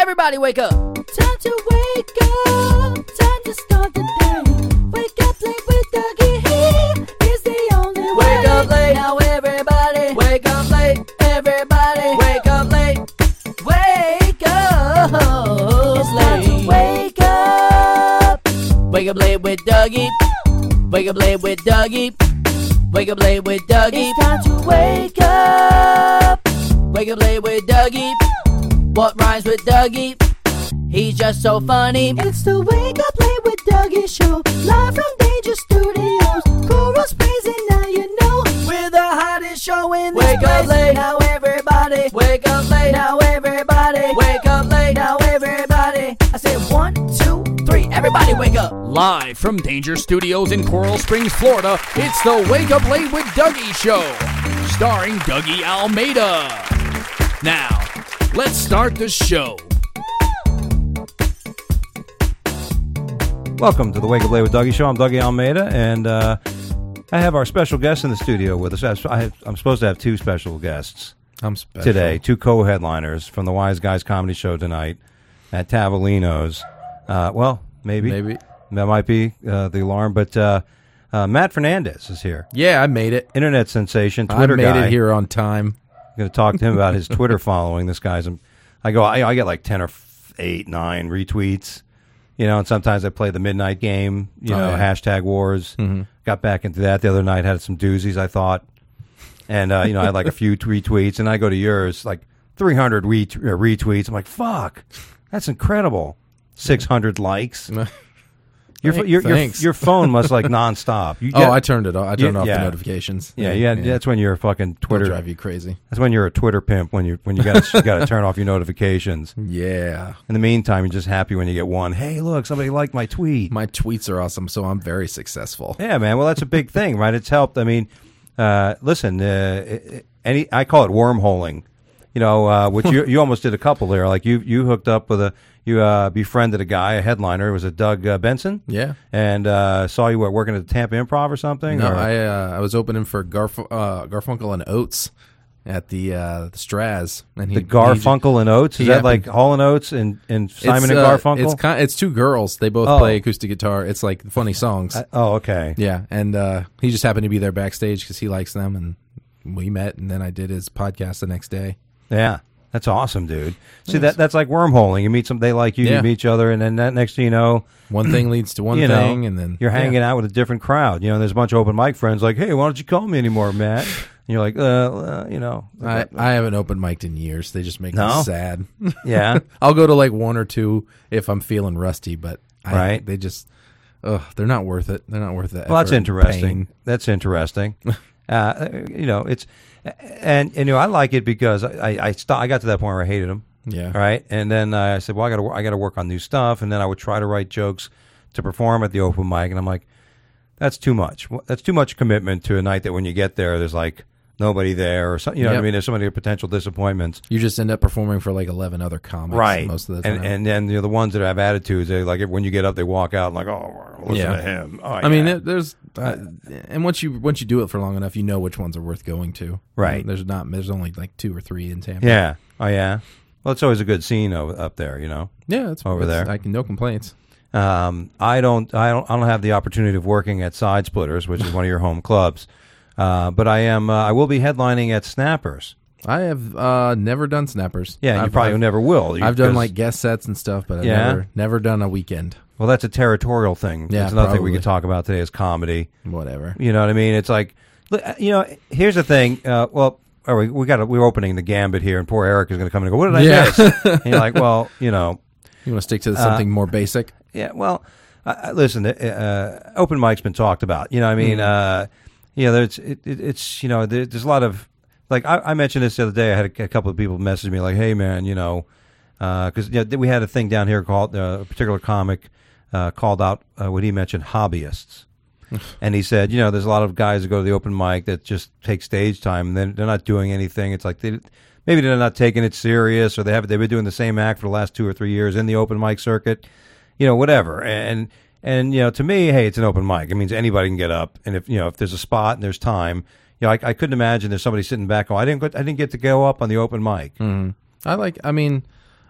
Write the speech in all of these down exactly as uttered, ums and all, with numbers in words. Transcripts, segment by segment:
Everybody wake up. Time to wake up. Time to start the day. Wake up late with Dougie. He is the only way. Wake up late. Now everybody. Wake up late. Everybody. Wake up late. Wake up It's time to late. wake up. Wake up late with Dougie. Wake up late with Dougie. Wake up late with Dougie. It's time to wake up. Wake up late with Dougie. What rhymes with Dougie? He's just so funny. It's the Wake Up Late with Dougie show. Live from Danger Studios. Chorus praising, now you know. We're the hottest show in this Wake place. up late. Now everybody. Wake up late. Now everybody. Wake up late. Now everybody. I said one, two, three. Everybody wake up. Live from Danger Studios in Coral Springs, Florida, it's the Wake Up Late with Dougie show, starring Dougie Almeida. Now, let's start the show. Welcome to the Wake Up Late with Dougie show. I'm Dougie Almeida, and uh, I have our special guest in the studio with us. I have, I'm supposed to have two special guests I'm special. today, two co-headliners from the Wise Guys Comedy Show tonight at Tavolino's. Uh, well, maybe. Maybe. That might be uh, the alarm, but uh, uh, Matt Fernandez is here. Yeah, I made it. Internet sensation, Twitter I made guy. it here on time. I'm going to talk to him about his Twitter following. This guy's, I go, I, I get like ten or eight, nine retweets, you know, and sometimes I play the midnight game, you Oh, know, yeah. hashtag wars. Mm-hmm. Got back into that the other night, had some doozies, I thought. And, uh, you know, I had like a few retweets, and I go to yours, like three hundred ret- uh, retweets. I'm like, fuck, that's incredible. six hundred likes. Your, Thank- your, your, thanks. your phone must like nonstop. You Oh, get- I turned it off. I turned Yeah, off yeah. the notifications. yeah, yeah, that's when you're a fucking It'll Twitter. drive you crazy. That's when you're a Twitter pimp, when you when you got you got to turn off your notifications. Yeah. In the meantime, you're just happy when you get one. Hey, look, somebody liked my tweet. My tweets are awesome, so I'm very successful. Yeah, man. Well, that's a big thing, right? It's helped. I mean, uh, listen, uh, any I call it wormholing. You know, uh, which you you almost did a couple there. Like you you hooked up with a you uh, befriended a guy, a headliner. Was it Doug uh, Benson? Yeah. And uh, saw you what, working at the Tampa Improv or something. No, or? I uh, I was opening for Garf- uh, Garfunkel and Oates at the uh, the Straz. And he, the Garfunkel and Oates. Is he that like happened- Hall and Oates and, and he- Simon it's, and uh, Garfunkel? It's kind, it's two girls. They both Oh. play acoustic guitar. It's like funny songs. I- oh, okay. Yeah, and uh, he just happened to be there backstage because he likes them, and we met, and then I did his podcast the next day. Yeah, that's awesome, dude. See, that that's like wormholing. You meet some, they like you, Yeah. you meet each other, and then that next thing you know, One thing leads to one you know, thing, and then you're hanging yeah. out with a different crowd. You know, there's a bunch of open mic friends like, hey, why don't you call me anymore, Matt? And you're like, uh, uh you know. I, I haven't open mic'd in years. They just make No? me sad. Yeah. I'll go to like one or two if I'm feeling rusty, but I, Right. they just, ugh, they're not worth it. They're not worth it. Well, that's interesting. That's interesting. uh, you know, it's, and, and, you know, I like it because I, I, I, st- I got to that point where I hated them. Yeah. Right. And then uh, I said, well, I got to I got to work on new stuff. And then I would try to write jokes to perform at the open mic. And I'm like, that's too much. That's too much commitment to a night that when you get there, there's like nobody there or something. You know what I Yep. mean? There's so many potential disappointments. You just end up performing for like eleven other comics. Right. Most of the time. And and then you know, the ones that have attitudes, they like when you get up, they walk out and like, oh, listen Yeah. to him. Oh, I mean, yeah. it, there's, uh, and once you once you do it for long enough, you know which ones are worth going to. Right. There's not. There's only like two or three in Tampa. yeah. Oh, yeah. Well, it's always a good scene o- up there, you know. Yeah. It's Over it's- there. I can no complaints. Um, I don't, I don't, I don't have the opportunity of working at Side Splitters, which is one of your home clubs. Uh, but I am, uh, I will be headlining at Snappers. I have uh, never done snappers. Yeah, you I've, probably I've, never will. You- I've done 'cause- like guest sets and stuff, but I've Yeah? never never done a weekend. well, that's a territorial thing. Yeah, That's another thing we probably. could talk about today is comedy. Whatever. You know what I mean? It's like, look, you know, here's the thing. Uh, well, all right, we got, we're opening the gambit here, and poor Eric is going to come in and go, what did I Yeah. miss? And you're like, well, you know, You want to stick to something more basic? yeah, well, uh, uh, listen, uh, open mic's been talked about. You know what I mean? Uh, you know, there's, it, it, it's, you know, there, there's a lot of, like, I, I mentioned this the other day. I had a, a couple of people message me like, hey, man, you know, because you know, we had a thing down here called, uh, a particular comic uh, called out uh, what he mentioned, hobbyists. And he said, you know, there's a lot of guys that go to the open mic that just take stage time, and then they're not doing anything. It's like they maybe they're not taking it serious, or they have they've been doing the same act for the last two or three years in the open mic circuit, you know, whatever. And and you know, to me, hey, it's an open mic. It means anybody can get up, and if you know if there's a spot and there's time, you know, I, I couldn't imagine there's somebody sitting back. Oh, I didn't go, I didn't get to go up on the open mic. Mm-hmm. I like. I mean,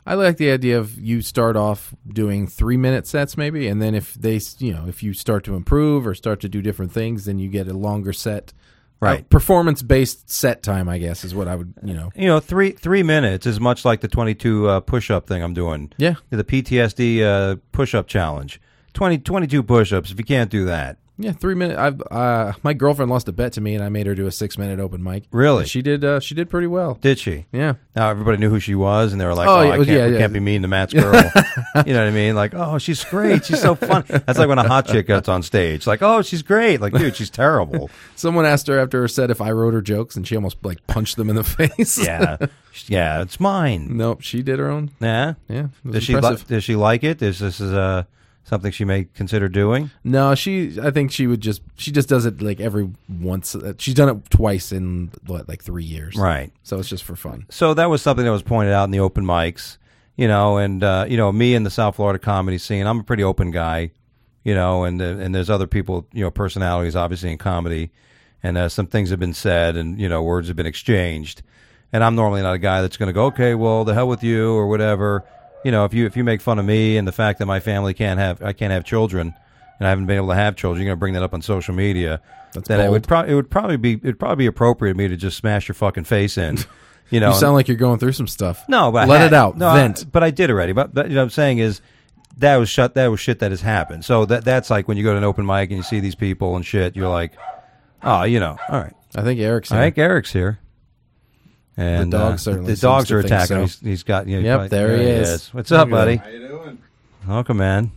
I like the idea of you start off doing three minute sets maybe, and then if they, you know, if you start to improve or start to do different things, then you get a longer set. Right. Uh, performance based set time, I guess, is what I would, you know. You know, three three minutes is much like the twenty-two uh, push up thing I'm doing. Yeah. The P T S D uh, push up challenge. twenty, twenty-two push ups. If you can't do that. Yeah, three minutes. I've uh, my girlfriend lost a bet to me, and I made her do a six minute open mic. Really? She did. Uh, she did pretty well. Did she? Yeah. Now everybody knew who she was, and they were like, Oh, "Oh, yeah, I can't, yeah, we yeah. can't be mean to Matt's girl." You know what I mean? Like, "Oh, she's great. She's so fun." That's like when a hot chick gets on stage. Like, "Oh, she's great." Like, dude, she's terrible. Someone asked her after her set if I wrote her jokes, and she almost like punched them in the face. Yeah, yeah, it's mine. Nope. She did her own. Yeah. Yeah. It was Does she li- impressive. does she like it? Is this is uh something she may consider doing? No, she. I think she would just. She just does it like every once. uh, She's done it twice in what, like three years. Right. So it's just for fun. So that was something that was pointed out in the open mics, you know, and uh, you know, me in the South Florida comedy scene, I'm a pretty open guy, you know, and uh, and there's other people, you know, personalities obviously in comedy, and uh, some things have been said, and you know, words have been exchanged, and I'm normally not a guy that's going to go, okay, well, the hell with you or whatever. You know, if you if you make fun of me and the fact that my family can't have I can't have children, and I haven't been able to have children, you're going to bring that up on social media. That's then it bold. would probably it would probably be it'd probably be appropriate of me to just smash your fucking face in. You know, You sound like you're going through some stuff. no, but I let had- it out. No, I- Vent. but I did already. But, but you know, what I'm saying is that was shut. That was shit that has happened. So that that's like when you go to an open mic and you see these people and shit. You're like, oh, you know, all right. I think Eric's here. I think Eric's here. And dog uh, certainly the dogs seems to are think attacking. so. He's, he's got. You know, Yep, probably- there he is. What's up, Look at buddy? him. How you doing? Welcome, man.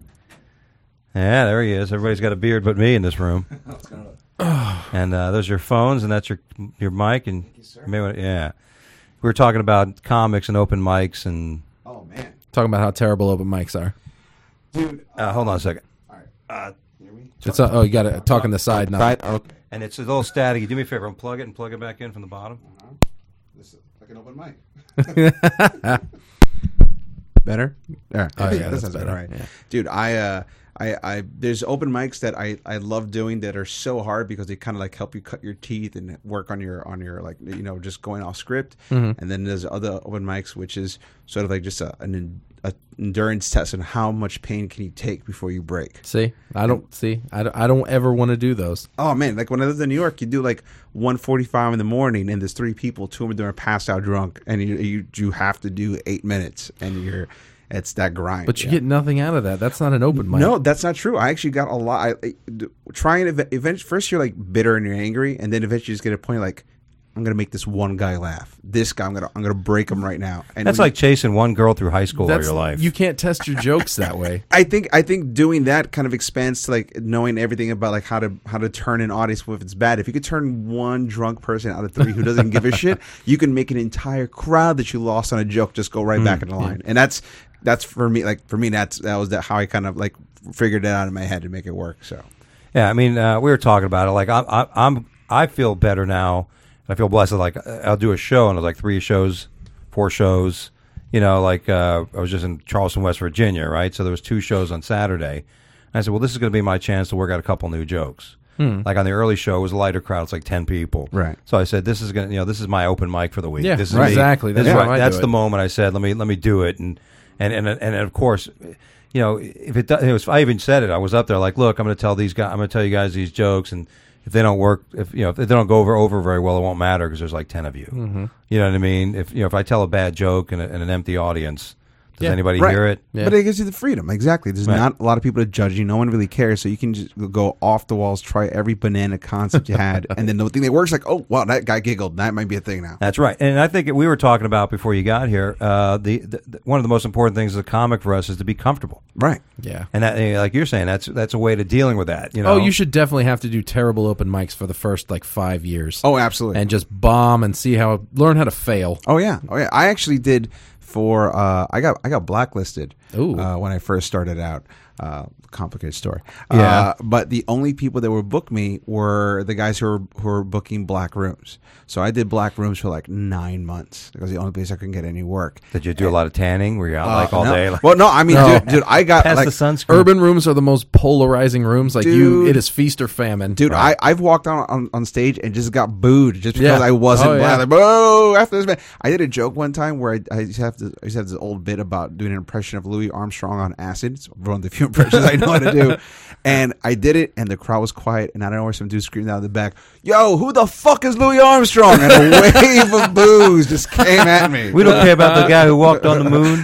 Yeah, there he is. Everybody's got a beard but me in this room. And uh, those are your phones, and that's your your mic, and you may wanna- yeah, we were talking about comics and open mics, and Oh man, Talking about how terrible open mics are. dude. uh, hold on a second. All right. Uh, Hear me? It's uh, oh, you got to talk on the side now. Side. Okay. and it's a little staticky. Do me a favor, unplug it and plug it back in from the bottom. This is like an open mic. Better? All right. Oh, yeah, That that's sounds better. All right. Yeah. Dude, I uh I, I there's open mics that I, I love doing that are so hard because they kind of like help you cut your teeth and work on your on your like you know just going off script. Mm-hmm. And then there's other open mics which is sort of like just a, an en- a endurance test on how much pain can you take before you break. See, I don't see. I don't, I don't ever want to do those. Oh man, like when I lived in New York, you do like one forty-five in the morning, and there's three people, two of them are passed out drunk, and you you you have to do eight minutes, and you're it's that grind. But you yeah. get nothing out of that. That's not an open mic. No, that's not true. I actually got a lot. I, I, d- trying to eventually, first you're like bitter and you're angry, and then eventually you just get a point like, I'm gonna make this one guy laugh. This guy, I'm gonna I'm gonna break him right now. And That's when like chasing one girl through high school all That's, your life. You can't test your jokes that way. I think I think doing that kind of expands to like knowing everything about like how to how to turn an audience if it's bad. If you could turn one drunk person out of three who doesn't give a shit, you can make an entire crowd that you lost on a joke just go right back in the line. And that's that's for me. Like for me, that's that was that how I kind of like figured it out in my head to make it work. So Yeah, I mean, uh, we were talking about it. Like, I, I, I'm, I feel better now. I feel blessed. Like, I'll do a show, and it was like three shows, four shows. You know, like uh, I was just in Charleston, West Virginia, right? So there was two shows on Saturday. And I said, well, this is going to be my chance to work out a couple new jokes. Hmm. Like on the early show, it was a lighter crowd. It's like ten people. Right. So I said, this is going to, you know, this is my open mic for the week. Yeah, this is right. me. Exactly. This That's is how what- I do that's it. the moment I said, let me let me do it. And and and and of course, you know, if it, does, it was, I even said it. I was up there like, look, I'm going to tell these guys, I'm going to tell you guys these jokes, and if they don't work, if you know, if they don't go over over very well, it won't matter because there's like ten of you. Mm-hmm. You know what I mean? If you know, if I tell a bad joke in, a, in an empty audience, does Yeah. anybody Right. hear it? Yeah. But it gives you the freedom. Exactly. There's Right. not a lot of people to judge you. No one really cares. So you can just go off the walls, try every banana concept you had, and then the thing that works, like, oh, wow, that guy giggled. That might be a thing now. That's right. And I think we were talking about before you got here. Uh, the, the, the one of the most important things as a comic for us is to be comfortable. Right. Yeah. And that, eh, like you're saying, that's that's a way to dealing with that. You know? Oh, you should definitely have to do terrible open mics for the first like five years. Oh, absolutely. And just bomb and see how learn how to fail. Oh yeah, oh yeah. I actually did for uh, I got I got blacklisted Ooh. uh, when I first started out. Uh, complicated story. Yeah. Uh, but the only people that would book me were the guys who were who were booking black rooms. So I did black rooms for like nine months because the only place I couldn't get any work. Did you do a lot of tanning? Were you out Uh, like all no. day? Like, Well, no, I mean, No. dude, dude, I got past like the sunscreen. Urban rooms are the most polarizing rooms. Like you, Dude. it is feast or famine. Dude, I, I've walked on, on on stage and just got booed just because Yeah. I wasn't Oh, black. yeah. Like, bro, after this man. I did a joke one time where I, I used to have to, I used to have this old bit about doing an impression of Louis Armstrong on acid. It's one of the few impressions I know how to do. And I did it, and the crowd was quiet, and I don't know where some dude screamed out of the back, "Yo, who the fuck is Louis Armstrong?" And a wave of boos just came at me. we don't care about the guy who walked on the moon.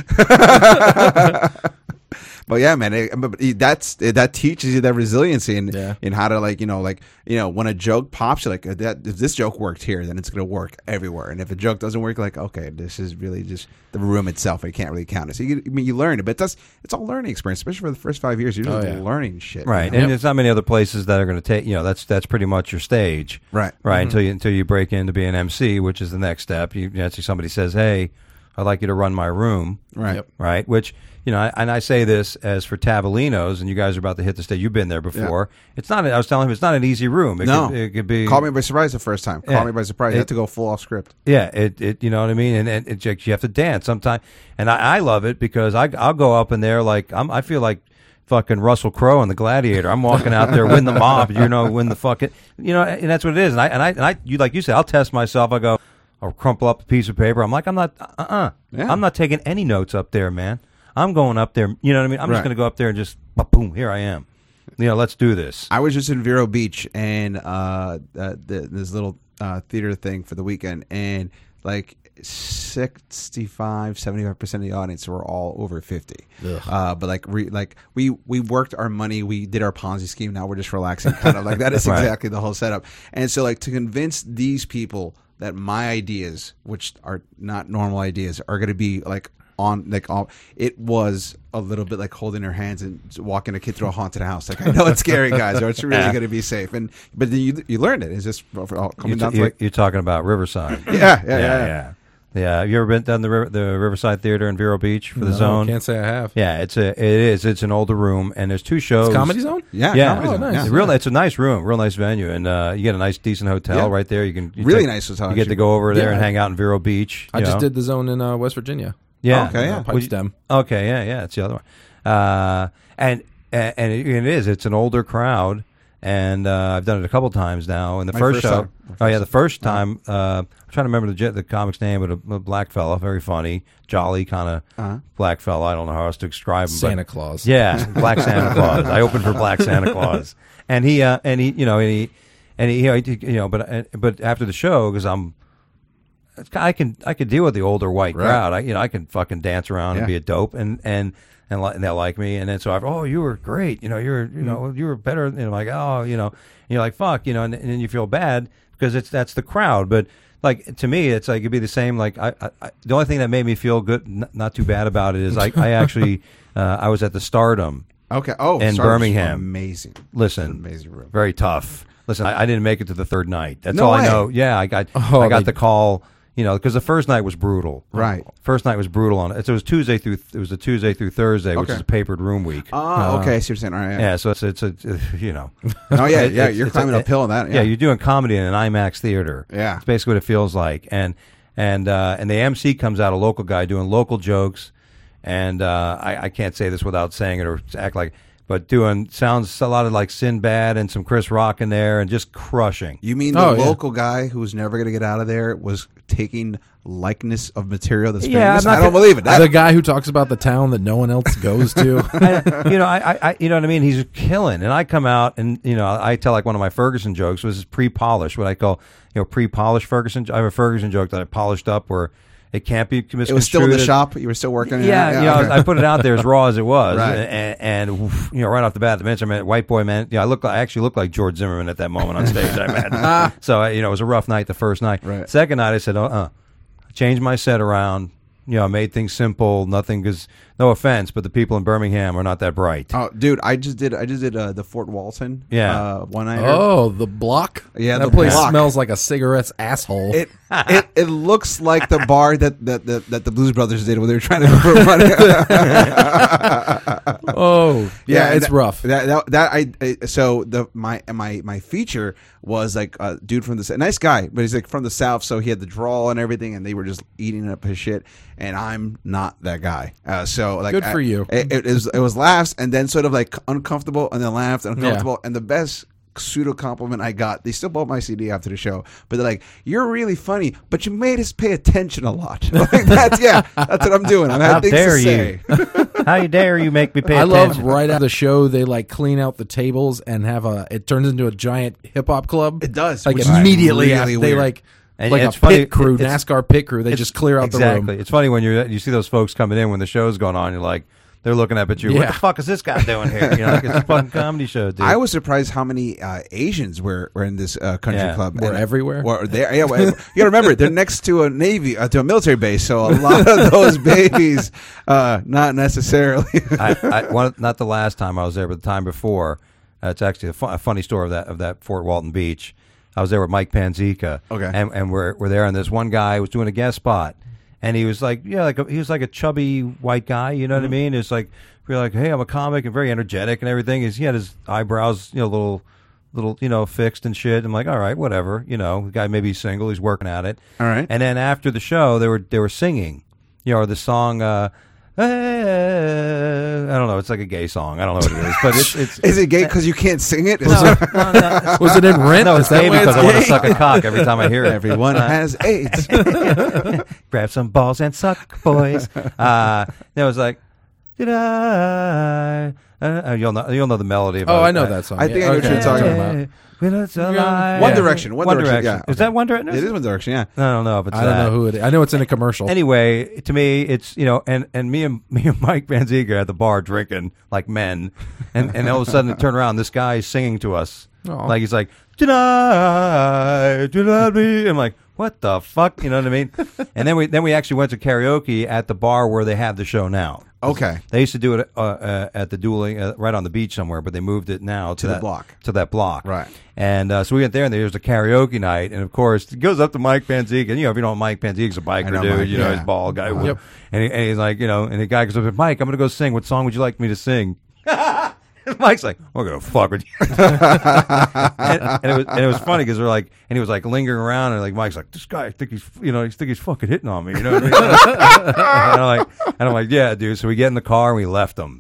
But yeah, man, it, but it- that's that teaches you that resiliency and Yeah. in how to like you know like you know when a joke pops, you're like that. If this joke worked here, then it's gonna work everywhere. And if a joke doesn't work, like okay, this is really just the room itself. I can't really count it. So you, I mean, you learn it, but that's it's all learning experience, especially for the first five years. You're just Oh, yeah. learning shit, Right, you know? and there's not many other places that are going to take. You know, that's that's pretty much your stage. Right. right. Until you until you break in to be an M C, which is the next step. You, you actually somebody says, "Hey, I'd like you to run my room." Right. Yep. Right. Which you know, I, and I say this as for Tavolino's, and you guys are about to hit the stage. You've been there before. It's not. I was telling him it's not an easy room. It No, could, it could be. Caught me by surprise the first time. Caught Yeah. me by surprise. You It- have to go full off script. Yeah, it, it you know what I mean, and, and it, you have to dance sometime, and I, I love it because I I'll go up in there like I'm I feel like fucking Russell Crowe in The Gladiator. I'm walking out there, win the mob, you know, win the fucking, you know, and that's what it is. And I and I and I you like you said, I'll test myself. I go, I'll crumple up a piece of paper. I'm like, I'm not, uh, uh Yeah. I'm not taking any notes up there, man. I'm going up there. You know what I mean? I'm Right. just going to go up there and just boom, here I am. You know, let's do this. I was just in Vero Beach and uh, uh the, this little uh, theater thing for the weekend, and like sixty-five, seventy-five percent of the audience were all over fifty. Uh, but like re, like we we worked our money, we did our Ponzi scheme. Now we're just relaxing, kind of like that is Right. exactly the whole setup. And so like to convince these people that my ideas, which are not normal ideas, are going to be like on like all it was a little bit like holding her hands and walking a kid through a haunted house. Like I know it's scary, guys, or it's really Yeah. going to be safe. And but then you you learned it. It's just all You're, coming t- down to you're, like you're talking about Riverside. yeah, yeah, yeah, yeah, yeah. yeah. Yeah, have you ever been down the river, the Riverside Theater in Vero Beach for the No, Zone? Can't say I have. Yeah, it's a it is it's an older room, and there's two shows. It's Comedy Zone. Yeah, Yeah, Comedy Zone, nice. yeah. It's a real. It's a nice room, real nice venue, and uh, you get a nice, decent hotel Yeah. right there. You can you Really take- nice hotel, You get to actually. go over there Yeah. and hang out in Vero Beach. I you just know? did the Zone in uh, West Virginia. Yeah, Oh, okay, yeah. Uh, Pipe Would you- Stem. Okay, yeah, yeah. It's the other one, uh, and and and it, it is. It's an older crowd, and uh, I've done it a couple times now. And the My first, first show, time. My oh yeah, first the first time. Uh, I'm trying to remember the jet- the comic's name, but a, a black fella, very funny, jolly kind of Uh-huh. black fella. I don't know how else to describe him. but- Santa Claus. Yeah, Black Santa Claus. I opened for Black Santa Claus, and he uh, and he you know and he and he you know, he, you know but uh, but after the show because I'm I can I could deal with the older white Right. crowd. I you know I can fucking dance around Yeah. and be a dope and and. And, li- and they'll like me, and then so I, oh, you were great, you know, you're, you know, you were better, you know, like, oh, you know, and you're like, fuck, you know, and, and then you feel bad because it's that's the crowd, but like to me, it's like it'd be the same. Like I, I, I the only thing that made me feel good, n- not too bad about it, is I, I actually, uh, I was at the Stardom. Okay. Oh, In Stardom's Birmingham. amazing. Listen, Amazing room. very tough. Listen, I, I didn't make it to the third night. That's No all way. I know. Yeah, I got Oh, I got they- the call. You know, because the first night was brutal. Right. First night was brutal on it. So it was Tuesday through it was a Tuesday through Thursday, which Okay. is a papered room week. Oh, okay. I see what you're saying. All right. Yeah. yeah, so it's it's a you know. Oh yeah, It- yeah. it's- You're it's climbing a- uphill on that. Yeah. Yeah. you're doing comedy in an IMAX theater. Yeah. It's basically what it feels like. And and uh, and the M C comes out, a local guy doing local jokes, and uh, I, I can't say this without saying it or act like, but doing sounds a lot of like Sinbad and some Chris Rock in there, and just crushing. You mean the Oh, yeah. local guy who's never going to get out of there was taking likeness of material that's Yeah, famous? I'm not I don't gonna- believe it. That, the guy who talks about the town that no one else goes to. I, you know, I, I, I, you know what I mean. He's killing, and I come out and you know, I tell like one of my Ferguson jokes was pre-polished, what I call you know pre-polished Ferguson. I have a Ferguson joke that I polished up where it can't be misconstrued. it was still in the as- shop. You were still working. on it? Yeah, you know, okay. I put it out there as raw as it was, Right. and, and oof, you know, right off the bat, the mention, man, white boy, man, yeah, I look, I actually looked like George Zimmerman at that moment on stage. I imagine. So, uh, you know, it was a rough night the first night. Right. Second night, I said, uh, uh changed my set around, you know, made things simple. Nothing, because no offense, but the people in Birmingham are not that bright. Oh, dude, I just did. I just did uh, the Fort Walton. Yeah. uh, one night. Oh, the block. Yeah, that the place block. smells like a cigarette's asshole. It, it it looks like the bar that that, that that the Blues Brothers did when they were trying to put money. oh, yeah, and it's that, rough. That that, that I, I so the my my my feature was like a dude from the a nice guy, but he's like from the South, so he had the drawl and everything, and they were just eating up his shit. And I'm not that guy. Uh, so like, Good for I, you. It, it was it was laughs and then sort of like uncomfortable and then laughed and uncomfortable Yeah. and the best pseudo compliment I got. They still bought my C D after the show, but they're like, "You're really funny, but you made us pay attention a lot." Like, that's yeah, that's what I'm doing. I How had things dare to say. you? How you dare you make me pay I attention? love right out of the show they like clean out the tables and have a. It turns into a giant hip hop club. It does, like which is immediately really after they weird. like And like a it's pit funny, crew, it's- NASCAR pit crew. They It's- just clear out exactly. the room. It's funny when you you see those folks coming in when the show's going on. You're like, they're looking up at you. What Yeah. the fuck is this guy doing here? You know, like it's a fucking comedy show, dude. I was surprised how many uh, Asians were, were in this uh, country Yeah. club. Were And- everywhere? Were there? Yeah, well, you got to remember they're next to a navy, uh, to a military base, so a lot of those babies, uh, not necessarily. I, I one, not the last time I was there, but the time before. Uh, it's actually a, fu- a funny story of that of that Fort Walton Beach. I was there with Mike Panzica. Okay. and and we're we're there, and this one guy was doing a guest spot, and he was like, yeah, like a, he was like a chubby white guy. You know what I mean? It's like we're like, hey, I'm a comic and very energetic and everything. He's, he had his eyebrows, you know, little. Little, you know, fixed and shit. I'm like, all right, whatever. You know, the guy maybe he's single, he's working at it. All right. And then after the show, they were they were singing, you know, or the song. Uh, I don't know. It's like a gay song. I don't know what it is, but it's it's. Is it gay because you can't sing it? Is no, it- no, no. Was it in Rent? No, Is it's that gay why because it's I want to gay? suck a cock every time I hear it. Everyone has AIDS. Grab some balls and suck, boys. Uh, it was like, did I? Uh, you'll know. You'll know the melody. Of Oh, it. I know Uh, that song. I think yeah. I know what Okay. you're talking about. When it's alive. One Direction. One, Direction. Yeah. Is that One Direction? It is One Direction. Yeah. I don't know if it's I don't that. know who it is. I know it's in a commercial. Anyway, to me, it's, you know, and, and me and me and Mike Vanziga at the bar drinking like men, and, and all of a sudden it turned around, this guy is singing to us, Aw. like he's like, tonight, tonight, me. I'm like, what the fuck, you know what I mean? And then we then we actually went to karaoke at the bar where they have the show now. Okay. They used to do it uh, uh, at the dueling, uh, right on the beach somewhere, but they moved it now to, To the that block. To that block, Right. And uh, so we went there, and there was a karaoke night, and of course, it goes up to Mike Panziga, and you know, if you know Mike Panziga's a biker I know dude, Mike, you know, yeah. he's bald guy, Yep. and, he, and he's like, you know, and the guy goes up to Mike, I'm going to go sing. What song would you like me to sing? Mike's like, I'm gonna fuck with you, and, and it was and it was funny because we're like, and he was like lingering around, and like Mike's like, this guy, I think he's, you know, I think he's fucking hitting on me, you know what I mean? and I'm like, and I'm like, yeah, dude. So we get in the car and we left him.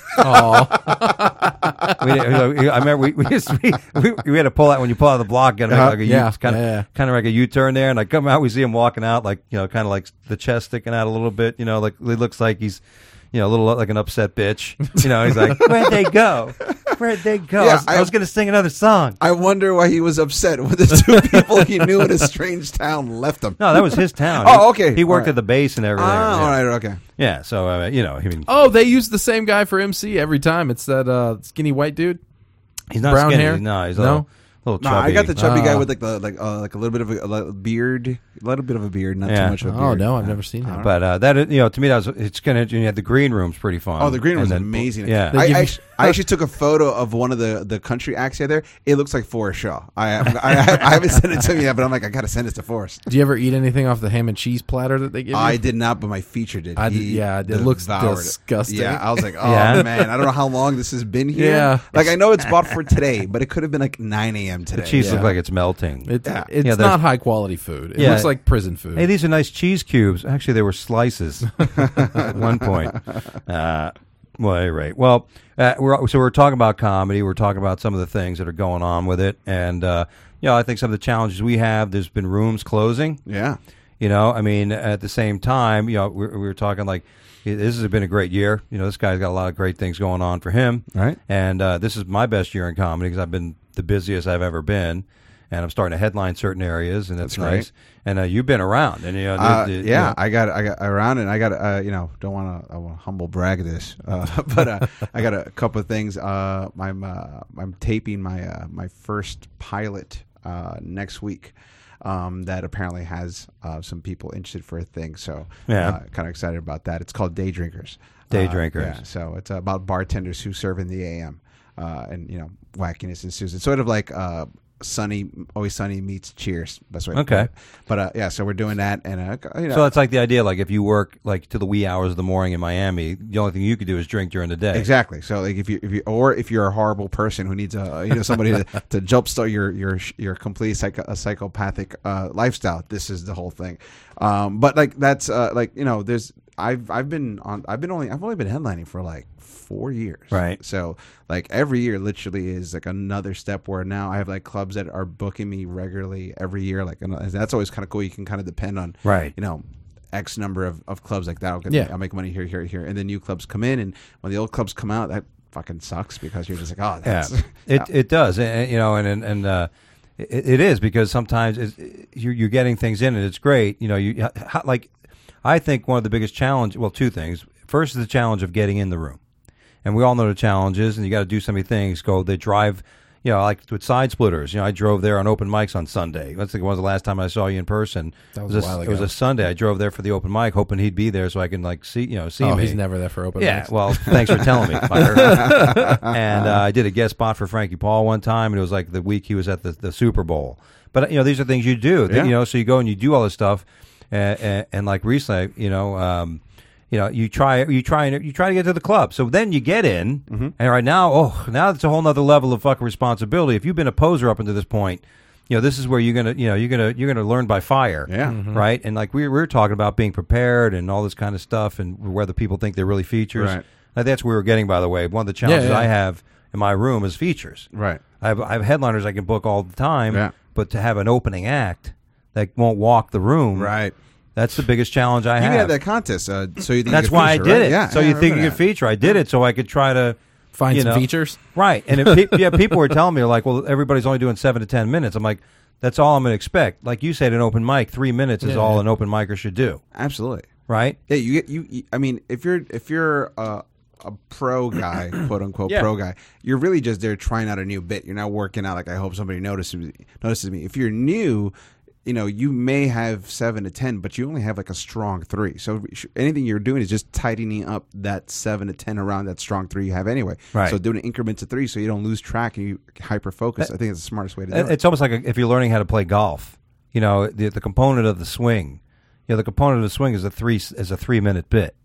Aw. We, didn't- you know, I remember we we, just, we we we had to pull out when you pull out of the block, get Uh-huh. like a Yeah, U, kind of yeah, yeah. kind of like a U turn there, and I come out, we see him walking out, like, you know, kind of like the chest sticking out a little bit, you know, like it looks like he's, you know, a little like an upset bitch, you know. He's like, where'd they go? Where'd they go? Yeah, I, was, I I- was gonna sing another song. I wonder why he was upset when the two people he knew in a strange town left him. No, that was his town. Oh, He- okay. He worked All right. at the base and everything. Ah, yeah. all right, okay. Yeah, so uh, you know, I mean, Oh, they use the same guy for M C every time. It's that uh, skinny white dude. he's not brown skinny. hair? No, he's a No? little, little No, chubby. I got the chubby guy Ah. with like the like uh, like a little bit of a, a little beard, a little bit of a beard, not Yeah. too much of a Oh beard. no, I've never seen that. But uh, that, you know, to me, that was, it's gonna. You had the green room's pretty fun. Oh, the green room And was then- amazing. Yeah, They I, give I, you- actu- I actually took a photo of one of the, the country acts here. There, it looks like Forrest Shaw. I I, I, I haven't sent it to him yet, but I'm like, I gotta send this to Forrest. Do you ever eat anything off the ham and cheese platter that they give you? I did not, but my feature did. I did- He yeah, it looks devoured disgusting. Yeah, I was like, oh Yeah. man, I don't know how long this has been here. Yeah. like I know it's bought for today, but it could have been like nine a.m. today. the cheese Yeah. looks like it's melting. It, Yeah. It's Yeah, there's- not high quality food. It Yeah. looks like prison food. Hey, these are nice cheese cubes. Actually, they were slices at one point. Uh, well, at any rate, well, uh, we're so we're talking about comedy. We're talking about some of the things that are going on with it, and uh, you know, I think some of the challenges we have. There's been rooms closing. yeah. You know, I mean, at the same time, you know, we, we were talking like this has been a great year. You know, this guy's got a lot of great things going on for him. Right. And uh, this is my best year in comedy because I've been the busiest I've ever been. And I'm starting to headline certain areas, and that's, That's great. nice. And uh, you've been around, and you know, Uh, the- the- you yeah, know, I got I got around and I got uh, you know don't want to I want to humble brag this, uh, but uh, I got a couple of things. Uh, I'm uh, I'm taping my uh, my first pilot uh, next week. um, that apparently has uh, some people interested for a thing. So Yeah. uh, kind of excited about that. It's called Day Drinkers. Day Uh, Drinkers. Yeah, so it's about bartenders who serve in the A M, uh, and you know wackiness ensues. It's sort of like uh, Sunny, Always Sunny meets Cheers. Best way. To Okay. put it. But uh, yeah, so we're doing that, and uh, you know, So it's like the idea, like if you work like to the wee hours of the morning in Miami, the only thing you could do is drink during the day. exactly. So like if you if you or if you're a horrible person who needs a you know somebody to, to jumpstart your your your complete psycho, a psychopathic uh, lifestyle, this is the whole thing. Um, but like that's uh, like you know there's I've I've been on I've been only I've only been headlining for like four years. Right. So like every year literally is like another step where now I have like clubs that are booking me regularly every year. Like and that's always kind of cool. You can kind of depend on Right. you know. X number of, of clubs like that. I'll, get, Yeah. I'll make money here, here, here, and then new clubs come in, and when the old clubs come out, that fucking sucks because you're just like, oh, Yeah, that's it it does, and, you know, and and, and uh, it, it is because sometimes it's, you're you're getting things in, and it's great. You know, you how, like I think one of the biggest challenge. Well, two things. First is the challenge of getting in the room, and we all know the challenges, and you got to do so many things. Go, they drive. You know, like with Side Splitters. You know, I drove there on open mics on Sunday. Let's think it was the last time I saw you in person. That was it a while It was ago. a Sunday. I drove there for the open mic, hoping he'd be there so I can like see, you know, see Oh, me. he's never there for open Yeah, mics. well, thanks for telling me. fucker. And uh, I did a guest spot for Frankie Paul one time, and it was like the week he was at the, the Super Bowl. But you know, these are things you do. Yeah. You know, so you go and you do all this stuff, and, and, and like recently, you know, um, you know, you try, you try, and you try to get to the club. So then you get in, Mm-hmm. and right now, oh, now it's a whole nother level of fucking responsibility. If you've been a poser up until this point, you know, this is where you're gonna, you know, you're gonna, you're gonna learn by fire. Yeah. Mm-hmm. Right. And like we we were talking about being prepared and all this kind of stuff, and whether people think they're really features. Right. Like, that's what we were getting, by the way. One of the challenges Yeah, yeah. I have in my room is features. right. I have, I have headliners I can book all the time, Yeah. but to have an opening act that won't walk the room, Right. that's the biggest challenge I You have. had that contest, uh, so you think That's you could why feature, I did right? it. Yeah. so yeah, you I think you remember could that. feature? I did it so I could try to Find you some know. features. Right. And if pe- yeah, people were telling me like, well, everybody's only doing seven to ten minutes. I'm like, that's all I'm going to expect. Like you said, an open mic, three minutes is Yeah, all yeah. an open micer should do. Absolutely. Right. Yeah, you get you. you- I mean, if you're if you're a, a pro guy, quote unquote Yeah. pro guy, you're really just there trying out a new bit. You're not working out like I hope somebody notices notices me. If you're new, you know, you may have seven to ten, but you only have like a strong three. So sh- anything you're doing is just tightening up that seven to ten around that strong three you have anyway. Right. So doing increments of three, so you don't lose track and you hyper focus. I think it's the smartest way to do it. It's almost like a, if you're learning how to play golf. You know, the, the component of the swing. You know, the component of the swing is a three is a three minute bit.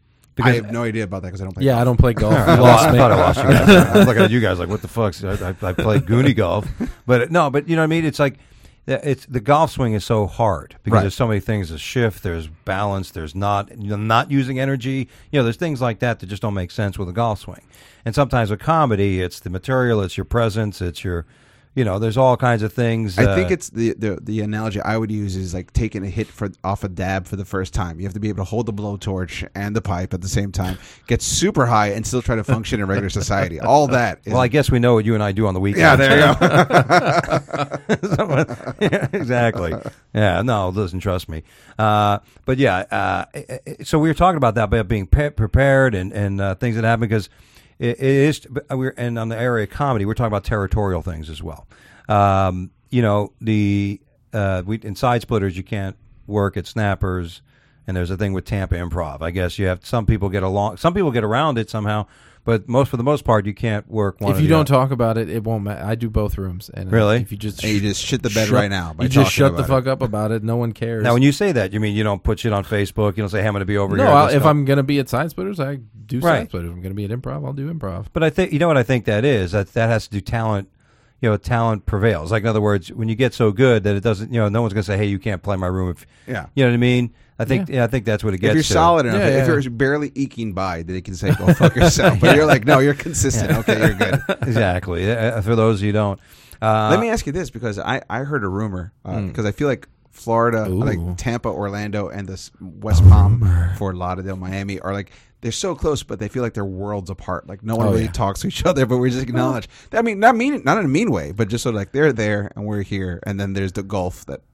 I have no idea about that because I don't play. Yeah, golf. I don't play golf. I, You lost, lost I me. thought I lost you guys. I was looking at you guys like, what the fuck? I, I, I played Goonie golf, but no, but you know what I mean. It's like it's the golf swing is so hard because Right. there's so many things. There's shift, there's balance, there's not you know, not using energy. You know, there's things like that that just don't make sense with a golf swing. And sometimes with comedy, it's the material, it's your presence, it's your, you know, there's all kinds of things. I uh, think it's the, the the analogy I would use is like taking a hit for off a dab for the first time. You have to be able to hold the blowtorch and the pipe at the same time, get super high, and still try to function in regular society. All that. Is, Well, I guess we know what you and I do on the weekend. yeah, there you go. Someone- yeah, exactly. Yeah, no, listen, trust me. Uh, but yeah, uh, so we were talking about that, about being pe- prepared and and uh, things that happen because it, it is. We're and on the area of comedy, we're talking about territorial things as well. Um, you know, the uh, we in Side Splitters, you can't work at Snappers, and there's a thing with Tampa Improv. I guess you have some people get along, some people get around it somehow. But most, for the most part, you can't work one. If or you the don't other. talk about it, it won't matter. I do both rooms. And uh, Really? If you just And you just shit the bed shut- right now by you just talking shut the about fuck up about it. No one cares. Now, when you say that, you mean you don't put shit on Facebook? You don't say, "Hey, I'm going to be over no, here." I'll, this if stuff. I'm gonna be at Side Splitters, I do Right. Side Splitters. If I'm gonna be at Improv, I'll do Improv. But I think you know what I think that is. That that has to do talent. You know, talent prevails. Like in other words, when you get so good that it doesn't, you know, no one's going to say, "Hey, you can't play my room." If Yeah. you know what I mean. I think yeah, I think that's what it gets. If you're to. solid enough, Yeah, if yeah. you're barely eking by, they can say, "Go fuck yourself." But you're like, "No, you're consistent." Okay, you're good. exactly. Uh, For those who don't, uh, Let me ask you this because I, I heard a rumor because I feel like Florida, Ooh. like Tampa, Orlando, and this West Palm, Fort Lauderdale, Miami are like they're so close, but they feel like they're worlds apart. Like no one Oh, really yeah. talks to each other, but we just acknowledge. I mean, not mean, not in a mean way, but just sort of like they're there and we're here, and then there's the gulf that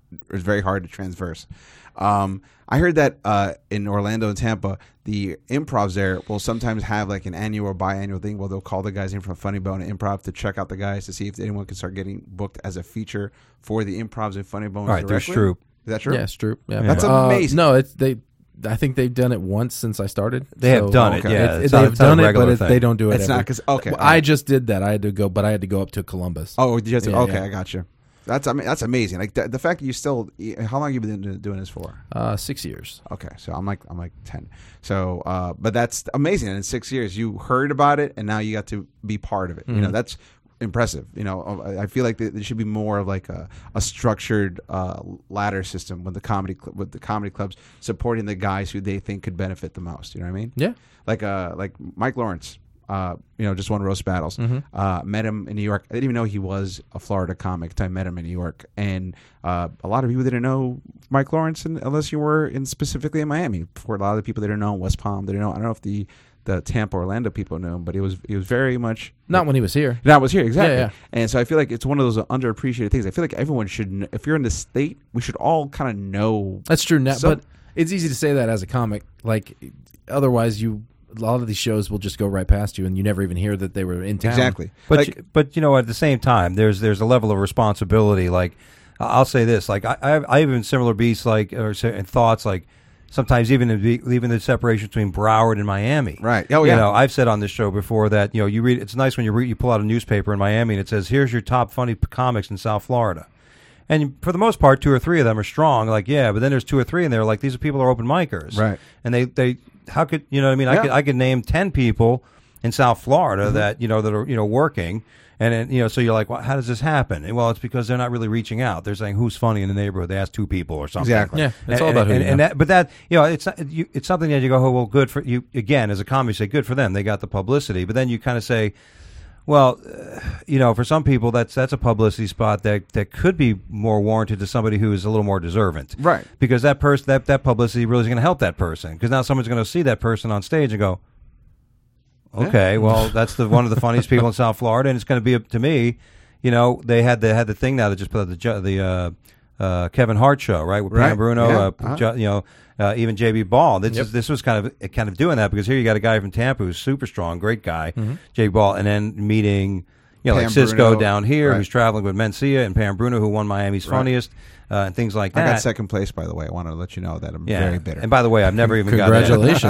it's very hard to transverse. Um, I heard that uh, in Orlando and Tampa, the improvs there will sometimes have like an annual or biannual thing where they'll call the guys in from Funny Bone and Improv to check out the guys to see if anyone can start getting booked as a feature for the improvs and Funny Bones. All right, directly. there's Stroop. Is that true? Yeah, it's true. Yeah. That's Uh, amazing. no, it's they. I think they've done it once since I started. They have So- done it, okay. yeah. It- It's they've not- it's not a done it, regular but it, thing. they don't do it. It's every- not because okay. Well, all I right. just did that. I had to go, but I had to go up to Columbus. Oh, did you have to? Yeah, okay, yeah. I got you. That's I mean, that's amazing. Like the, the fact that you still. How long have you been doing this for? Uh, six years. Okay, so I'm like I'm like ten. So, uh, but that's amazing. And in six years, you heard about it, and now you got to be part of it. You know, that's impressive. You know, I I feel like there should be more of like a, a structured uh, ladder system with the comedy cl- with the comedy clubs supporting the guys who they think could benefit the most. You know what I mean? Yeah. Like uh, like Mike Lawrence. Uh, you know, just won Roast Battles. Mm-hmm. Uh, met him in New York. I didn't even know he was a Florida comic until I met him in New York. And uh, a lot of people didn't know Mike Lawrence in, unless you were in specifically in Miami. For a lot of the people that didn't know West Palm, they didn't know. I don't know if the the Tampa, Orlando people knew him, but it was it was very much Not when he was here. that was here exactly. Yeah, yeah. And so I feel like it's one of those underappreciated things. I feel like everyone should. kn- If you're in the state, we should all kind of know. That's true. Now, So- but it's easy to say that as a comic. Like, otherwise, you a lot of these shows will just go right past you, and you never even hear that they were in town. Exactly. But Like- you, but you know, at the same time, there's there's a level of responsibility. Like I'll say this, like I I have, I have even similar beats, like or s- and thoughts, like sometimes even in the, even the separation between Broward and Miami. Right. Oh, You yeah. know, I've said on this show before that you know you read. It's nice when you read, you pull out a newspaper in Miami and it says, "Here's your top funny p- comics in South Florida." And for the most part, two or three of them are strong. Like, yeah, but then there's two or three in there. Like, these are people who are open micers, Right. And they, they, how could you know what I mean? I Yeah. could I could name ten people in South Florida Mm-hmm. that you know that are you know working, and then, you know so you're like, well, how does this happen? And, well, it's because they're not really reaching out. They're saying who's funny in the neighborhood. They ask two people or something. Exactly. Yeah, it's And- all about and, who and, you and know. that, but that you know it's not- you, it's something that you go, oh well, good for you. Again, as a comic, you say good for them. They got the publicity, but then you kind of say, well, uh, you know, for some people, that's that's a publicity spot that, that could be more warranted to somebody who is a little more deserving, Right. Because that person, that, that publicity really is going to help that person. Because now someone's going to see that person on stage and go, okay, well, that's the one of the funniest people in South Florida, and it's going to be up to me. You know, they had the had the thing now that just put out the ju- the uh, uh, Kevin Hart show, right, with Right. Pam Bruno, Yeah. uh, Uh-huh. ju- you know, uh, even J B Ball. This Yep. is this was kind of kind of doing that because here you got a guy from Tampa who's super strong, great guy, Mm-hmm. J B Ball, and then meeting. You know, Pam like Cisco Bruno. down here, Right. who's traveling with Mencia, and Pam Bruno, who won Miami's Right. Funniest, uh, and things like I that. got second place, by the way. I want to let you know that I'm yeah. very bitter. And by the way, I've never even got that. Congratulations,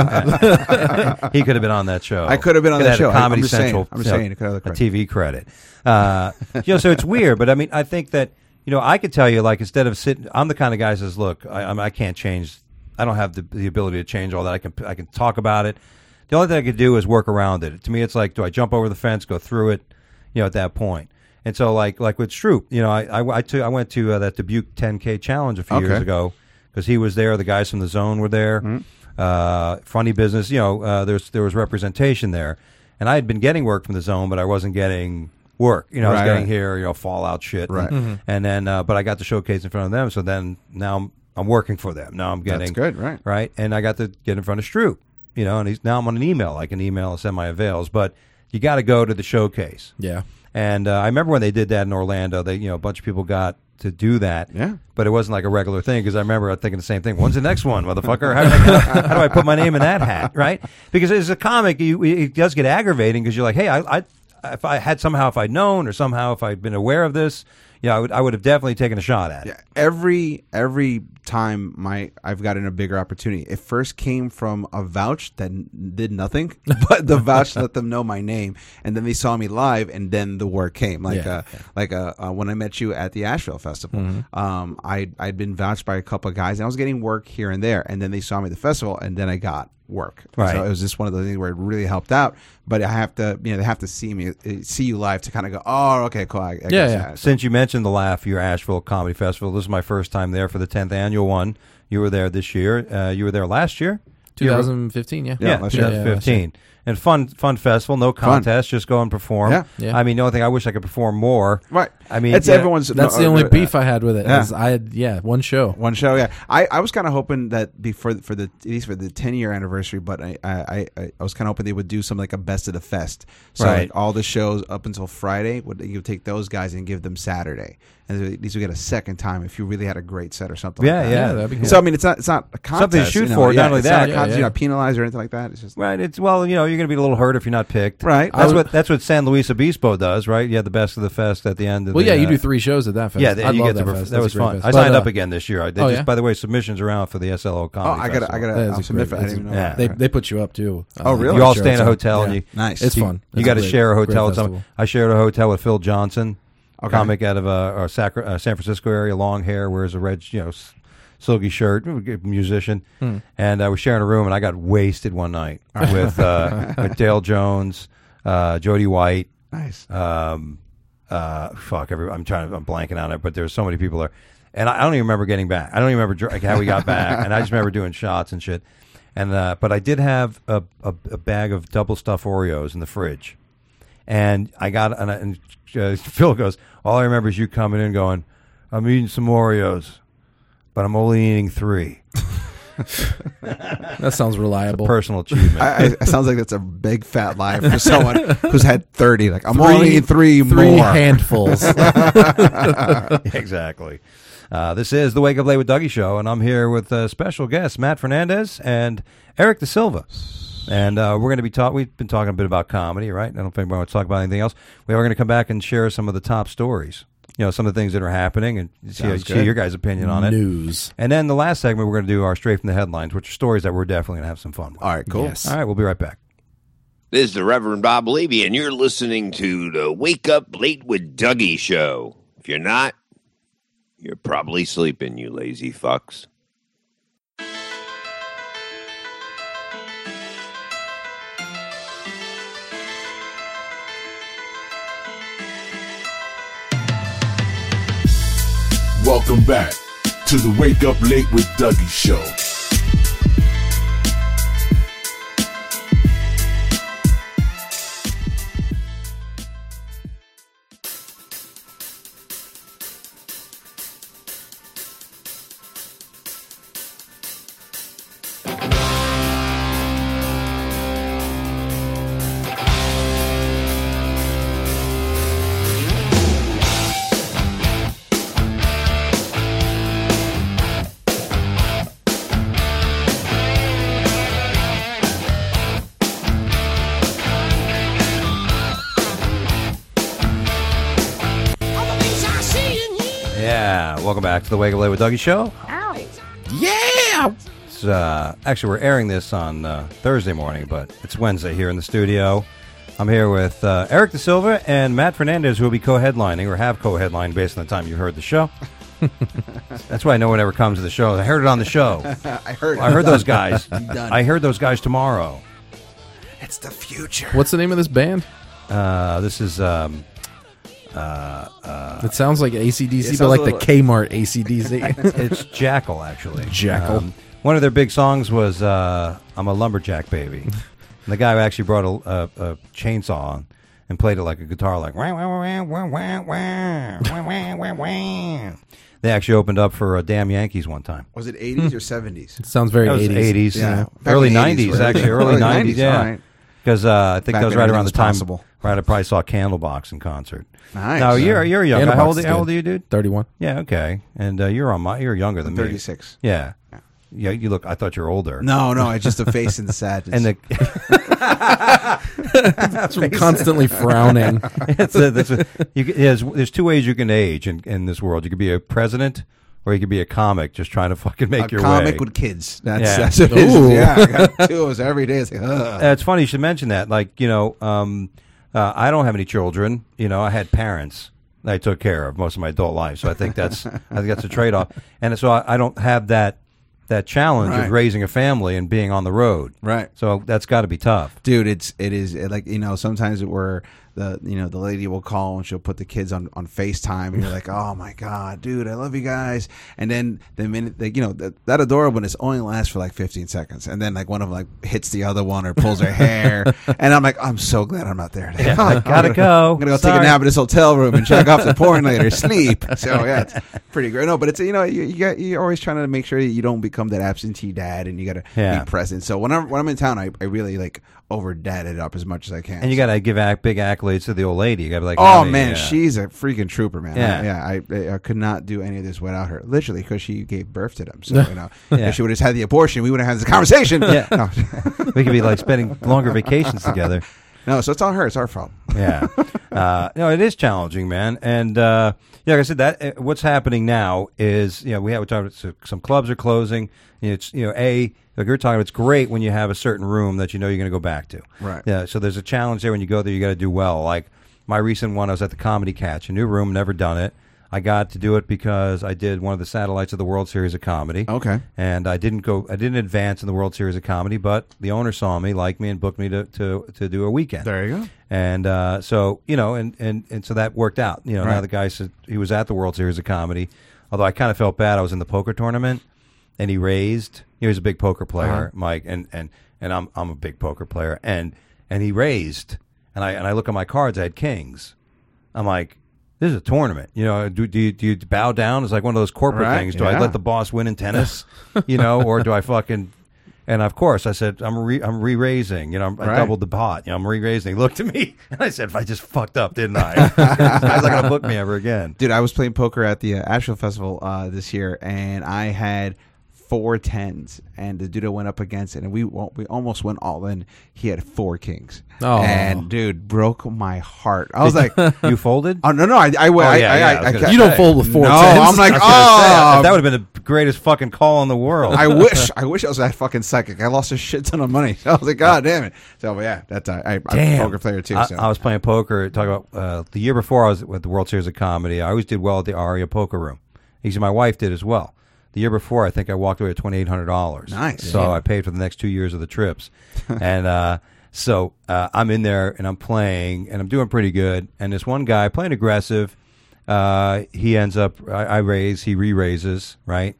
Yeah. man. He could have been on that show. I could have been on Could that have had show. a I- I'm Comedy just saying. Central. I'm just you know, saying, it could have had the a credit. T V credit. Uh, you know, so it's weird, but I mean, I think that you know, I could tell you, like, instead of sitting, I'm the kind of guy who says, look, I, I'm, I can't change. I don't have the, the ability to change all that. I can I can talk about it. The only thing I could do is work around it. To me, it's like, do I jump over the fence, go through it? You know, at that point. And so, like, like with Stroop, you know, I I, I, took, I went to uh, that Dubuque ten K challenge a few Okay. years ago because he was there. The guys from the Zone were there. Mm-hmm. Uh, funny business, you know. Uh, there's there was representation there, and I had been getting work from the Zone, but I wasn't getting work. You know, I was Right, getting right. here, you know, Fallout shit, Right. And, and then, uh, but I got to showcase in front of them. So then now I'm, I'm working for them. Now I'm getting That's good, right? right, and I got to get in front of Stroop. You know, and he's now I'm on an email. I can email and send my avails, but you got to go to the showcase. Yeah. And uh, I remember when they did that in Orlando. They, you know, a bunch of people got to do that. Yeah. But it wasn't like a regular thing because I remember thinking the same thing. When's the next one, motherfucker? How, how, how do I put my name in that hat, right? Because as a comic, you, it does get aggravating because you're like, hey, I, I, if I had somehow, if I'd known or somehow if I'd been aware of this, yeah, I would, I would have definitely taken a shot at it. Yeah, every every time my I've gotten a bigger opportunity, it first came from a vouch that n- did nothing, but the vouch let them know my name, and then they saw me live, and then the work came. Like Yeah, uh, like uh, uh, when I met you at the Asheville Festival, um, I I'd been vouched by a couple of guys, and I was getting work here and there, and then they saw me at the festival, and then I got work. Right. So it was just one of those things where it really helped out. But I have to, you know, they have to see me, uh, see you live to kind of go, oh, okay, cool. I, I guess, yeah. Since you mentioned the Laugh, your Asheville Comedy Festival, this is my first time there for the tenth annual one. You were there this year. Uh, you were there last year. twenty fifteen, yeah. Yeah, last year. twenty fifteen. Yeah, last And fun, fun festival, no contest, just go and perform. Yeah. Yeah. I mean, the only thing I wish I could perform more. Right. I mean, it's yeah, everyone's. That's no, the only uh, beef I had with it. yeah. is I had, yeah, one show. One show, yeah. I, I was kind of hoping that before for the at least for the ten year anniversary, but I I, I, I was kind of hoping they would do something like a best of the fest. So Right. like all the shows up until Friday, would you would take those guys and give them Saturday, and at least we get a second time if you really had a great set or something. Yeah, like that. yeah. Yeah, that'd be cool. So I mean, it's not it's not a contest. Something to shoot you know, for, yeah, not only it's that. a Yeah, contest, yeah. you're not penalized or anything like that. It's just Right. It's well, you know, you're going to be a little hurt if you're not picked. Right. That's I what would- that's what San Luis Obispo does, right? You have the best of the fest at the end of Well, the. yeah, you uh, do thrhree shows at that fest. Yeah, then I you love get that to. fest. That That's was a great fun. fest. I But, signed uh, up again this year. They oh, just, yeah? by the way, submissions are out for the S L O oh, Comedy I gotta I Festival. gotta That is I'll a submit great- for it. I didn't even know. Yeah. They they put you up too. Oh, really? You all Sure, stay in a it's hotel yeah. and you. Nice. It's you, fun. You It's got to great- share a great hotel with festival. someone. I shared a hotel with Phil Johnson, Okay. comic out of uh, or Sacra- uh, San Francisco area, long hair, wears a red, you know, s- silky shirt, musician, Hmm. and I was sharing a room, and I got wasted one night with uh, with Dale Jones, uh, Jody White. Nice. Um, uh, fuck, every, I'm trying to, I'm blanking on it, but there's so many people there, and I, I don't even remember getting back. I don't even remember dr- like, how we got back, and I just remember doing shots and shit. And uh, but I did have a, a, a bag of double stuffed Oreos in the fridge, and I got and, I, and uh, Phil goes, all I remember is you coming in going, I'm eating some Oreos, but I'm only eating three. That sounds reliable. Personal achievement. I, I, it sounds like that's a big fat lie for someone who's had thirty. Like I'm Three- only eating three, Three more. handfuls. Exactly. Uh, this is the Wake Up Late with Dougie show, and I'm here with uh, special guests Matt Fernandez and Eric Da Silva. And uh, we're going to be talking. We've been talking a bit about comedy, right? I don't think we want to talk about anything else. We are going to come back and share some of the top stories. You know, some of the things that are happening, and see, Sounds see good. your guys' opinion on it. News. And then the last segment, we're going to do our straight from the headlines, which are stories that we're definitely going to have some fun with. All right, cool. Yes. All right, we'll be right back. This is the Reverend Bob Levy, and you're listening to the Wake Up Late with Dougie show. If you're not, you're probably sleeping, you lazy fucks. Welcome back to the Wake Up Late with Dougie show. Yeah, welcome back to the Wake Up Late with Dougie show. Yeah. It's, uh, actually, we're airing this on uh, Thursday morning, but it's Wednesday here in the studio. I'm here with uh, Eric Da Silva and Matt Fernandez, who will be co-headlining or have co-headlined based on the time you heard the show. That's why no one ever comes to the show. I heard it on the show. I heard. I heard those guys. I heard those guys tomorrow. It's the future. What's the name of this band? Uh, this is um, It sounds like A C D C, It but sounds like a the little- Kmart A C D C. it's Jackal, actually. Jackal. Um, one of their big songs was uh, "I'm a Lumberjack Baby." And the guy who actually brought a, a, a chainsaw on and played it like a guitar, like wah, wah, wah, wah, wah, wah, wah, wah, wah, wah. They actually opened up for uh, Damn Yankees one time. Was it eighties or seventies? It sounds very That was eighties. eighties, Yeah. Back early in the eighties, nineties, right? actually, early Early nineties, nineties, yeah. all right. Because uh, I think Back that was when right everything around was the time. possible. Right, I probably saw Candlebox in concert. Nice. Now you're you're young. Candlebox How old, is how old good. are you, dude? thirty-one. Yeah, okay. And uh, you're on my. You're younger than me. thirty-six. Yeah. Yeah, you look. I thought you were older. No, no, it's just a face and the sadness. And the I'm constantly frowning. it's a, that's a, you, can- there's, there's two ways you can age in, in this world. You could be a president, or you could be a comic, just trying to fucking make a your comic way. with kids. That's Yeah. that's what it is. Ooh. Yeah, I got two of those every day. It's like, ugh. Uh, it's funny you should mention that. Like, you know, um, uh, I don't have any children. You know, I had parents that I took care of most of my adult life. So I think that's I think that's a trade off. And so I, I don't have that that challenge Right. of raising a family and being on the road. Right. So that's got to be tough. Dude, it's it is it like you know sometimes we're the you know the lady will call and she'll put the kids on, on FaceTime and you're like, oh my god, dude, I love you guys. And then the minute they, you know that, that adorableness only lasts for like fifteen seconds, and then like one of them like hits the other one or pulls her hair, and I'm like, I'm so glad I'm not there. Yeah, I gotta I'm gonna, go. I'm gonna go Sorry. take a nap in this hotel room and check off the porn later, sleep. So yeah, it's pretty great. No, but it's you know you, you got you're always trying to make sure that you don't become that absentee dad, and you got to Yeah. be present. So when I'm when I'm in town, I, I really like over dad it up as much as I can. And you got to give ac- big accolades to the old lady. You got to be like, Oh honey, man, yeah. she's a freaking trooper, man. Yeah. I, yeah. I, I I could not do any of this without her, literally, because she gave birth to them. So you know, Yeah. if she would have had the abortion, we would have had this conversation. Yeah. No. We could be like spending longer vacations together. no, so it's all her. It's our fault. Yeah, uh, no, it is challenging, man. And uh, yeah, like I said, that uh, what's happening now is, you know, we have we're talking about so some clubs are closing. You know, it's you know, a like you're talking, it's great when you have a certain room that you know you're going to go back to. Right. Yeah. So there's a challenge there when you go there. You got to do well. Like my recent one, I was at the Comedy Catch, a new room, never done it. I got to do it because I did one of the satellites of the World Series of Comedy. Okay. And I didn't go, I didn't advance in the World Series of Comedy, but the owner saw me, liked me, and booked me to to, to do a weekend. There you go. And uh, so, you know, and, and, and so that worked out. You know, now Right. the guy said he was at the World Series of Comedy, although I kind of felt bad. I was in the poker tournament, and he raised. He was a big poker player, Uh-huh. Mike, and, and, and I'm I'm a big poker player, and and he raised, and I and I look at my cards, I had kings. I'm like, this is a tournament. You know, do, do, you, do you bow down? It's like one of those corporate Right, things. Do I yeah. let the boss win in tennis? You know, or do I fucking... And of course, I said, I'm re, I'm re-raising. You know, I Right. doubled the pot. You know, I'm re-raising. He looked at me, and I said, I just fucked up, didn't I? This guy's not going to book me ever again. Dude, I was playing poker at the uh, Asheville Festival uh, this year, and I had four tens, and the dude I went up against, and we we almost went all in. He had four kings, Oh. and dude, broke my heart. I was like, You folded? oh no, no, I, I, I, yeah, I, yeah, I, I was I, gonna I You don't fold with four no, tens. I'm like, I was gonna say, oh, that would have been the greatest fucking call in the world. I wish, I wish I was that fucking psychic. I lost a shit ton of money. I was like, God damn it. So but yeah, that's I, I, I'm a Damn. poker player too. I, So. I was playing poker. Talk about uh, the year before I was with the World Series of Comedy. I always did well at the Aria Poker Room. Actually, my wife did as well. The year before, I think I walked away with twenty eight hundred dollars. Nice. So Yeah. I paid for the next two years of the trips, and uh, so uh, I'm in there and I'm playing and I'm doing pretty good. And this one guy playing aggressive, uh, he ends up I, I raise, he re-raises, right?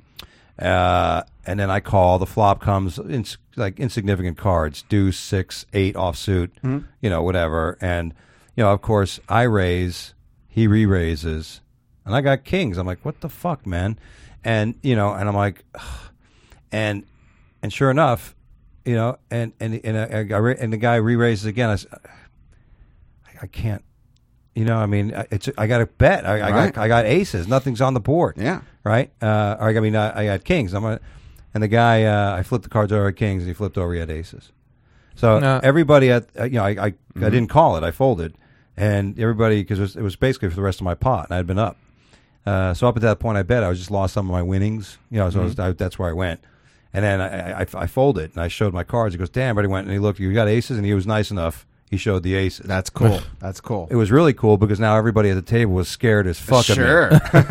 Uh, and then I call. The flop comes in like insignificant cards, deuce, six, eight offsuit, you know, whatever. And you know, of course, I raise, he re-raises, and I got kings. I'm like, what the fuck, man? And you know, and I'm like, ugh. and and sure enough, you know, and and and, uh, I ra- and the guy re-raises again. I, said, I, I can't, you know. I mean, it's I got to bet. I, I Right. got I got aces. Nothing's on the board. Yeah. Right. Uh, or I mean, I, I got kings. I'm a, and the guy uh, I flipped the cards over at kings, and he flipped over. He had aces. So No. everybody at uh, you know, I I, Mm-hmm. I didn't call it. I folded, and everybody because it was, it was basically for the rest of my pot, and I had been up. Uh, so up at that point, I bet I was just lost some of my winnings. You know, so I was, I, that's where I went. And then I, I, I folded, and I showed my cards. He goes, damn, but he went, and he looked, you got aces? And he was nice enough. He showed the aces. That's cool. That's cool. It was really cool because now everybody at the table was scared as fuck Sure. of me.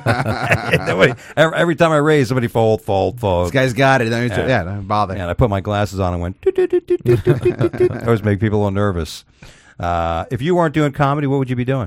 Nobody, every, every time I raised, somebody fold, fold, fold. This guy's got it. Don't, Yeah. yeah. don't bother. Yeah, and I put my glasses on and went, doot, doot, doot, doot, doot, doot, doot, doot. I always make people a little nervous. Uh, if you weren't doing comedy, what would you be doing?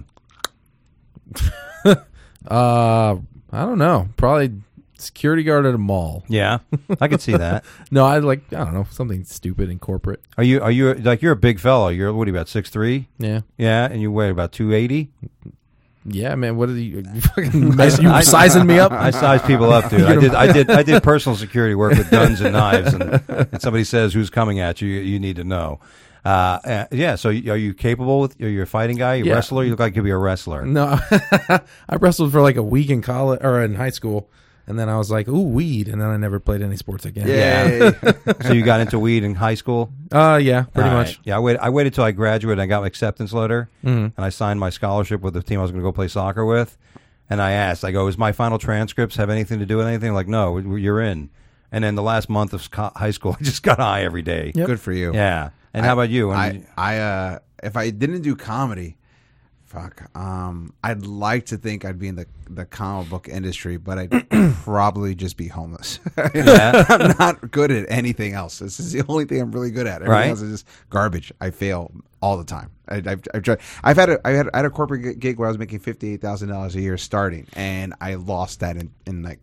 Uh, I don't know. Probably security guard at a mall. Yeah, I could see that. No, I like I don't know something stupid and corporate. Are you? Are you like you're a big fellow? You're what are you about six three? Yeah, Yeah, and you weigh about two eighty. yeah, man. What are you, you fucking mess, you sizing me up? I size people up, dude. I did. I did. I did personal security work with guns and knives, and, and somebody says who's coming at you, you need to know. Uh, uh, yeah. So, are you capable with? Are you a fighting guy? You a Yeah. wrestler? You look like you'd be a wrestler. No, I wrestled for like a week in college or in high school, and then I was like, "Ooh, weed," and then I never played any sports again. Yay. So you got into weed in high school? Uh, yeah, pretty All much. right. Yeah, I waited. I waited till I graduated. And I got my acceptance letter, Mhm. and I signed my scholarship with the team I was going to go play soccer with. And I asked, I go, "Is my final transcripts have anything to do with anything?" Like, no, you're in. And then the last month of sco- high school, I just got high every day. Yep. Good for you. Yeah. And how about you? When I, did you- I, uh, if I didn't do comedy, Fuck. Um, I'd like to think I'd be in the, the comic book industry, but I'd probably just be homeless. Yeah. I'm not good at anything else. This is the only thing I'm really good at. Everything Right. else is just garbage. I fail all the time. I, I've, I've tried. I've had a, I had, I had a corporate gig where I was making fifty-eight thousand dollars a year starting, and I lost that in, in like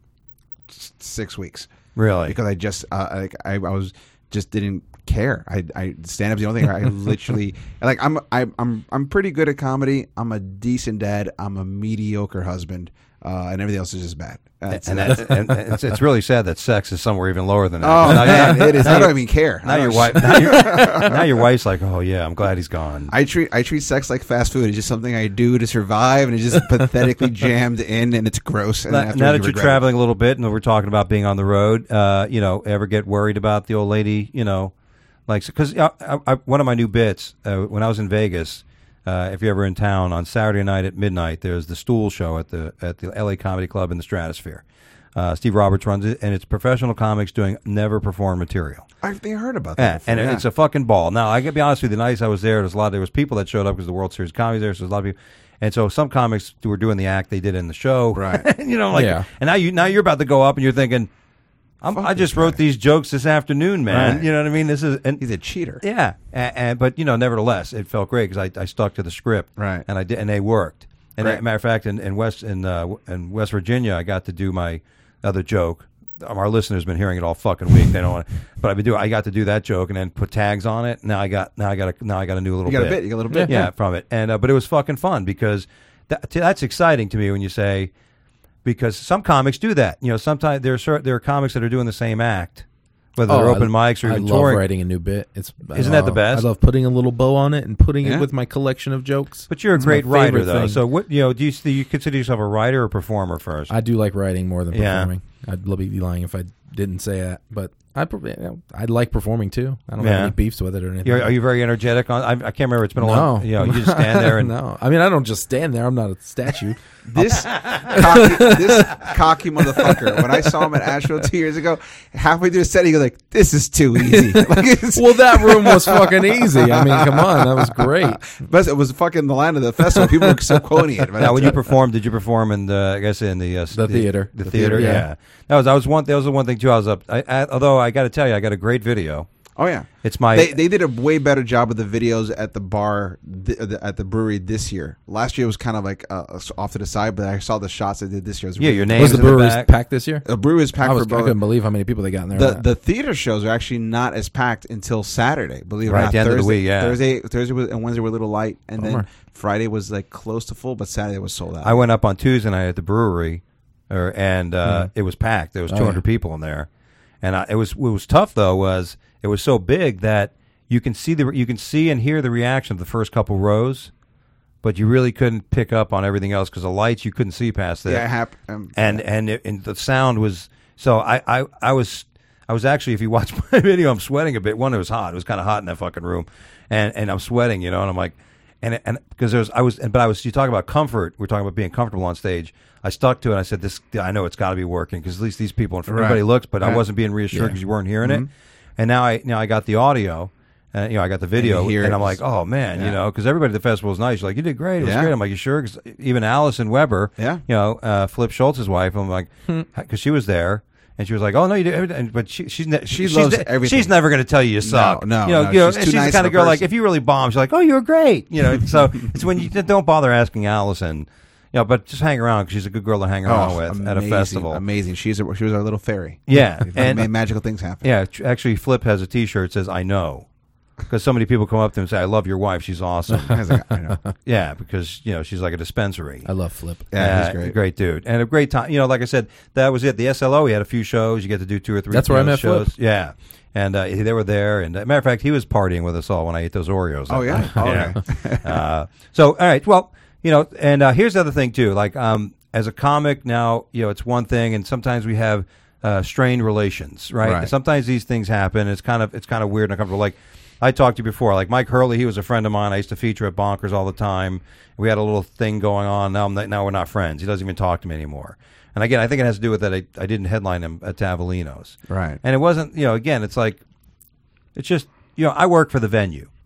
s- six weeks. Really? Because I just uh, like I, I was just didn't care. I, I stand up's the only thing. I literally like I'm I, I'm I'm pretty good at comedy. I'm a decent dad. I'm a mediocre husband, uh, and everything else is just bad. That's, and, that, and it's, it's really sad that sex is somewhere even lower than that. oh Now, man, now- it is. now I don't your- even care. Now I your don't- wife. Now, your now your wife's like, oh yeah, I'm glad he's gone. I treat I treat sex like fast food. It's just something I do to survive, and it's just pathetically jammed in, and it's gross. And Now, afterwards now you that you're regret it. traveling a little bit, and we're talking about being on the road, uh, you know, ever get worried about the old lady? You know, like because I, I, one of my new bits uh, when I was in Vegas. Uh, if you're ever in town on Saturday night at midnight, there's the Stool Show at the at the L A Comedy Club in the Stratosphere. Uh, Steve Roberts runs it, and it's professional comics doing never performed material. I think I heard about Yeah, that. before, and yeah. it's a fucking ball. Now I gotta be honest with you. The night I was there, there was a lot. There was people that showed up because the World Series of Comedy there. So there's a lot of people, and so some comics who were doing the act they did in the show. Right. you know, like, Yeah. and now you now you're about to go up, and you're thinking, I'm, Fuck I just this wrote guy. these jokes this afternoon, man. Right. You know what I mean? This is and He's a cheater. yeah, and, and but you know, nevertheless, it felt great because I, I stuck to the script, Right. And I did, and they worked. And Great. as a matter of fact, in, in West in uh, in West Virginia, I got to do my other joke. Um, Our listeners have been hearing it all fucking week. They don't want, to, but I've been doing. I got to do that joke and then put tags on it. Now I got now I got a now I got a new little You got bit. a bit. You got a little bit. yeah, from it. And uh, but it was fucking fun because that, that's exciting to me when you say because some comics do that. You know, sometimes there are certain, there are comics that are doing the same act, whether they're Oh, open I, mics or I even love touring. writing a new bit. It's Isn't that the uh, best? I love putting a little bow on it and putting Yeah. it with my collection of jokes. But you're a It's my great writer, favorite though. thing. So, what you know? Do you do you consider yourself a writer or performer first? I do like writing more than Yeah. performing. I'd be lying if I didn't say that, but I you know, I like performing too. I don't Yeah. have any beefs with it or anything. You're, are you very energetic? On I, I can't remember. It's been a no, long. You know, you just stand there and no. I mean, I don't just stand there. I'm not a statue. This cocky, this cocky motherfucker. When I saw him at Asheville two years ago, halfway through the set, he goes like, "This is too easy." Like, it's- Well, that room was fucking easy. I mean, come on, that was great. but it was fucking the line of the festival. People were still quoting it. But now, when you performed, did you perform in the? I guess in the uh, The theater. The, The theater, theater, yeah. yeah. That was. I was one. That was the one thing too. I was up. I, I, although I got to tell you, I got a great video. oh yeah, It's my. they they did a way better job of the videos at the bar th- at the brewery this year. Last year was kind of like uh, off to the side, but I saw the shots they did this year. It was yeah, really- your name Was is the in the brewery back. packed this year? The brewery was packed I, was, for I both. couldn't believe how many people they got in there. The the theater shows are actually not as packed until Saturday. Believe it or Right, not, the end of the Thursday, week, yeah. Thursday, Thursday was, and Wednesday were a little light, and then Bummer. Friday was like close to full, but Saturday was sold out. I went up on Tuesday night at the brewery, or, and uh, it was packed. There was Oh, two hundred yeah. people in there, and I, it was what was tough though was it was so big that you can see the you can see and hear the reaction of the first couple rows, but you really couldn't pick up on everything else because the lights you couldn't see past that. yeah, hap- um, and and it, and the sound was so I, I I was I was actually if you watch my video I'm sweating a bit. One, it was hot. It was kind of hot in that fucking room, and and I'm sweating, you know, and I'm like. And and because there's I was but I was you talk about comfort. We're talking about being comfortable on stage. I stuck to it. I said this. I know it's got to be working because at least these people and everybody Right. looks. But I Right. wasn't being reassured Yeah. because you weren't hearing it. And now I now I got the audio. Uh, you know I got the video, And you and, hear I'm it. like, oh man, you Yeah. know, because everybody at the festival was nice. Like you did great. It was Yeah. great. I'm like, you sure? Because even Allison Weber, Yeah. you know, uh, Flip Schultz's wife. I'm like, because she was there. And she was like, "Oh no, you did." everything." But she, she's ne- She she's loves ne- everything. She's never going to tell you you suck. no, you know, no, you know, she's and too she's nice the kind of of a girl like person. if you really bomb, she's like, "Oh, you were great." You know, so it's when you don't bother asking Allison. You know, but just hang around because she's a good girl to hang around oh, with amazing, at a festival. Amazing. She's a, she was our little fairy. Yeah, and and made magical things happen. yeah, tr- actually, Flip has a T-shirt that says "I know," because so many people come up to him and say, "I love your wife. She's awesome." I was like, I know. Yeah, because you know she's like a dispensary. I love Flip. Yeah, he's Uh, great. great dude, and a great time. You know, like I said, that was it. The S L O, he had a few shows. You get to do two or three. That's where I you know, met shows. Flip. Yeah, and uh, they were there. And uh, matter of fact, he was partying with us all when I ate those Oreos. that Oh, yeah? night. Oh, yeah. okay. uh, so, all right. Well, you know, and uh, here's the other thing too. Like, um, as a comic now, you know, it's one thing, and sometimes we have uh, strained relations, right? Right. And sometimes these things happen. It's kind of it's kind of weird and uncomfortable. Like. I talked to you before, like Mike Hurley. He was a friend of mine. I used to feature at Bonkers all the time. We had a little thing going on. Now, I'm not, now we're not friends. He doesn't even talk to me anymore. And again, I think it has to do with that. I, I didn't headline him at Tavolino's, Right. and it wasn't. You know, again, it's like it's just you know I work for the venue,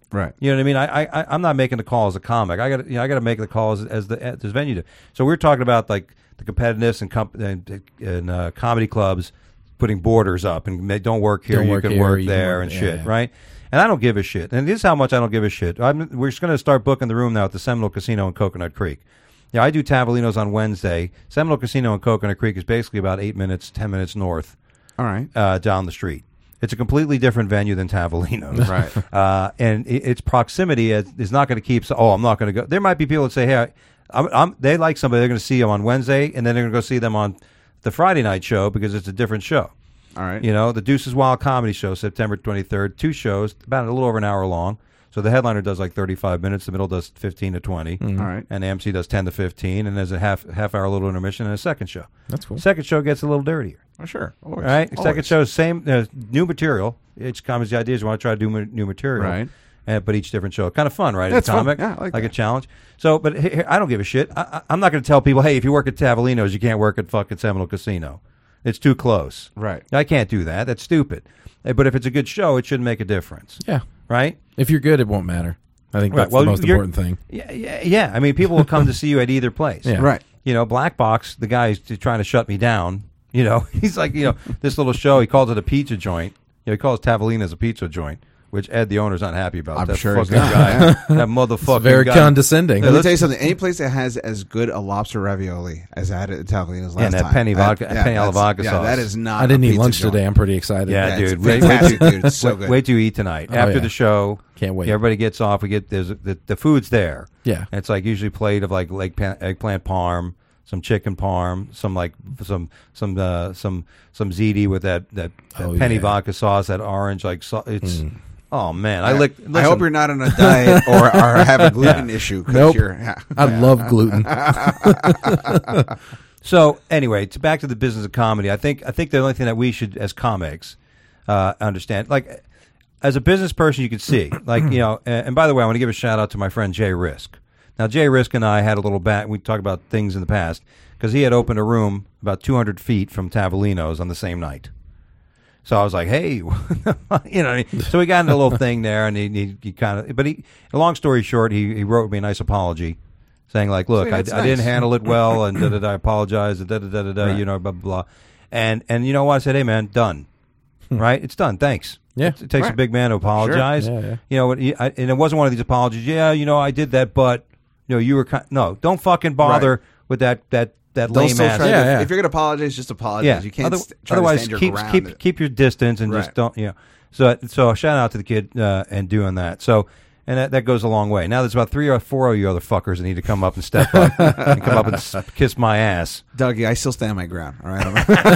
Right. You know what I mean? I, I I'm not making the call as a comic. I got you know, I got to make the call as, as the as the venue do. So we're talking about like the competitiveness and comp- and, and uh, comedy clubs putting borders up and they don't work here, Don't you work can here, work you can there work- and yeah, shit, yeah. right? And I don't give a shit. And this is how much I don't give a shit. I'm, we're just going to start booking the room now at the Seminole Casino in Coconut Creek. Yeah, I do Tavolino's on Wednesday. Seminole Casino in Coconut Creek is basically about eight minutes, ten minutes north. All right. Uh, down the street. It's a completely different venue than Tavolino's. Right. Uh, and it, its proximity is, is not going to keep, so, oh, I'm not going to go. There might be people that say, hey, I, I'm, I'm, they like somebody, they're going to see them on Wednesday, and then they're going to go see them on the Friday night show because it's a different show. All right. You know, the Deuces Wild Comedy Show, September twenty-third, two shows, about a little over an hour long. So the headliner does like thirty-five minutes, the middle does fifteen to twenty, All right. and the M C does ten to fifteen, and there's a half half hour little intermission and a second show. That's cool. Second show gets a little dirtier. Oh, sure. Always. All right, Always. second show, same uh, new material. Each comedy's the idea is we want to try to do ma- new material, Right. Uh, but each different show, kind of fun, right? That's as a fun. comic, Yeah, I like a that. challenge. So, but he- he- I don't give a shit. I, I, I'm not going to tell people, hey, if you work at Tavolino's, you can't work at fucking Seminole Casino. It's too close. Right. I can't do that. That's stupid. Uh, But if it's a good show, it shouldn't make a difference, Yeah. right? If you're good, it won't matter. I think Right. that's Well, the most you're- important thing. Yeah, yeah, yeah. I mean, people will come to see you at either place. Yeah. Right. You know, Black Box, the guy who's trying to shut me down, you know, he's like, you know, this little show, he calls it a pizza joint. You know, he calls Tavolina's a pizza joint, which Ed, the owner's not happy about. I'm that sure he's fucking not. guy. That motherfucker. Very guy. condescending. Let me let's- tell you something. Any place that has as good a lobster ravioli as I had at Tavolino's last And that time, penny vodka- that- penny alla that's- vodka yeah, sauce. that is not. I didn't a eat pizza lunch joint. today. I'm pretty excited. Yeah, Yeah, dude. it's Wait, fantastic, wait, dude. It's so wait, good. wait till you eat tonight. Oh, After yeah. the show, Can't wait. everybody gets off. We get there's the, the food's there. Yeah. And it's like usually plate of like leg pan, eggplant parm, some chicken parm, some like some some uh, some some ziti with that that, that Oh, penny yeah. vodka sauce, that orange like so, it's. Oh man, I I, lick. I hope you're not on a diet or, or have a gluten issue. 'cause Nope. You're, yeah. I love gluten. So anyway, to back to the business of comedy, I think I think the only thing that we should, as comics, uh, understand, like as a business person, you can see, like you know. And, and by the way, I want to give a shout out to my friend Jay Risk. Now, Jay Risk and I had a little bat. We talked about things in the past because he had opened a room about two hundred feet from Tavolino's on the same night. So I was like, hey, you know, what I mean? So we got into a little thing there, and he, he, he kind of, but he, long story short, he, he wrote me a nice apology, saying like, look, Sweet, I, that's I didn't nice. handle it well, and da da da, I apologize, and da da da da da, Right. you know, blah blah blah, and and you know what? I said, hey man, done, right? It's done. Thanks. Yeah. it, it takes a Right. big man to apologize. Yeah, yeah. You know, what? he- I, and it wasn't one of these apologies. Yeah, you know, I did that, but you know, you were kind, no, don't fucking bother Right. with that that that Don't lame still ass. try Yeah, to, yeah. If you're gonna apologize, just apologize. Yeah. You can't Other- st- try to otherwise, stand your keep ground. keep keep your distance and just Right. don't. You know. So so shout out to the kid uh, and doing that. So and that, that goes a long way. Now there's about three or four of you other fuckers that need to come up and step up and come up and s- kiss my ass. Dougie, I still stand my ground. All right.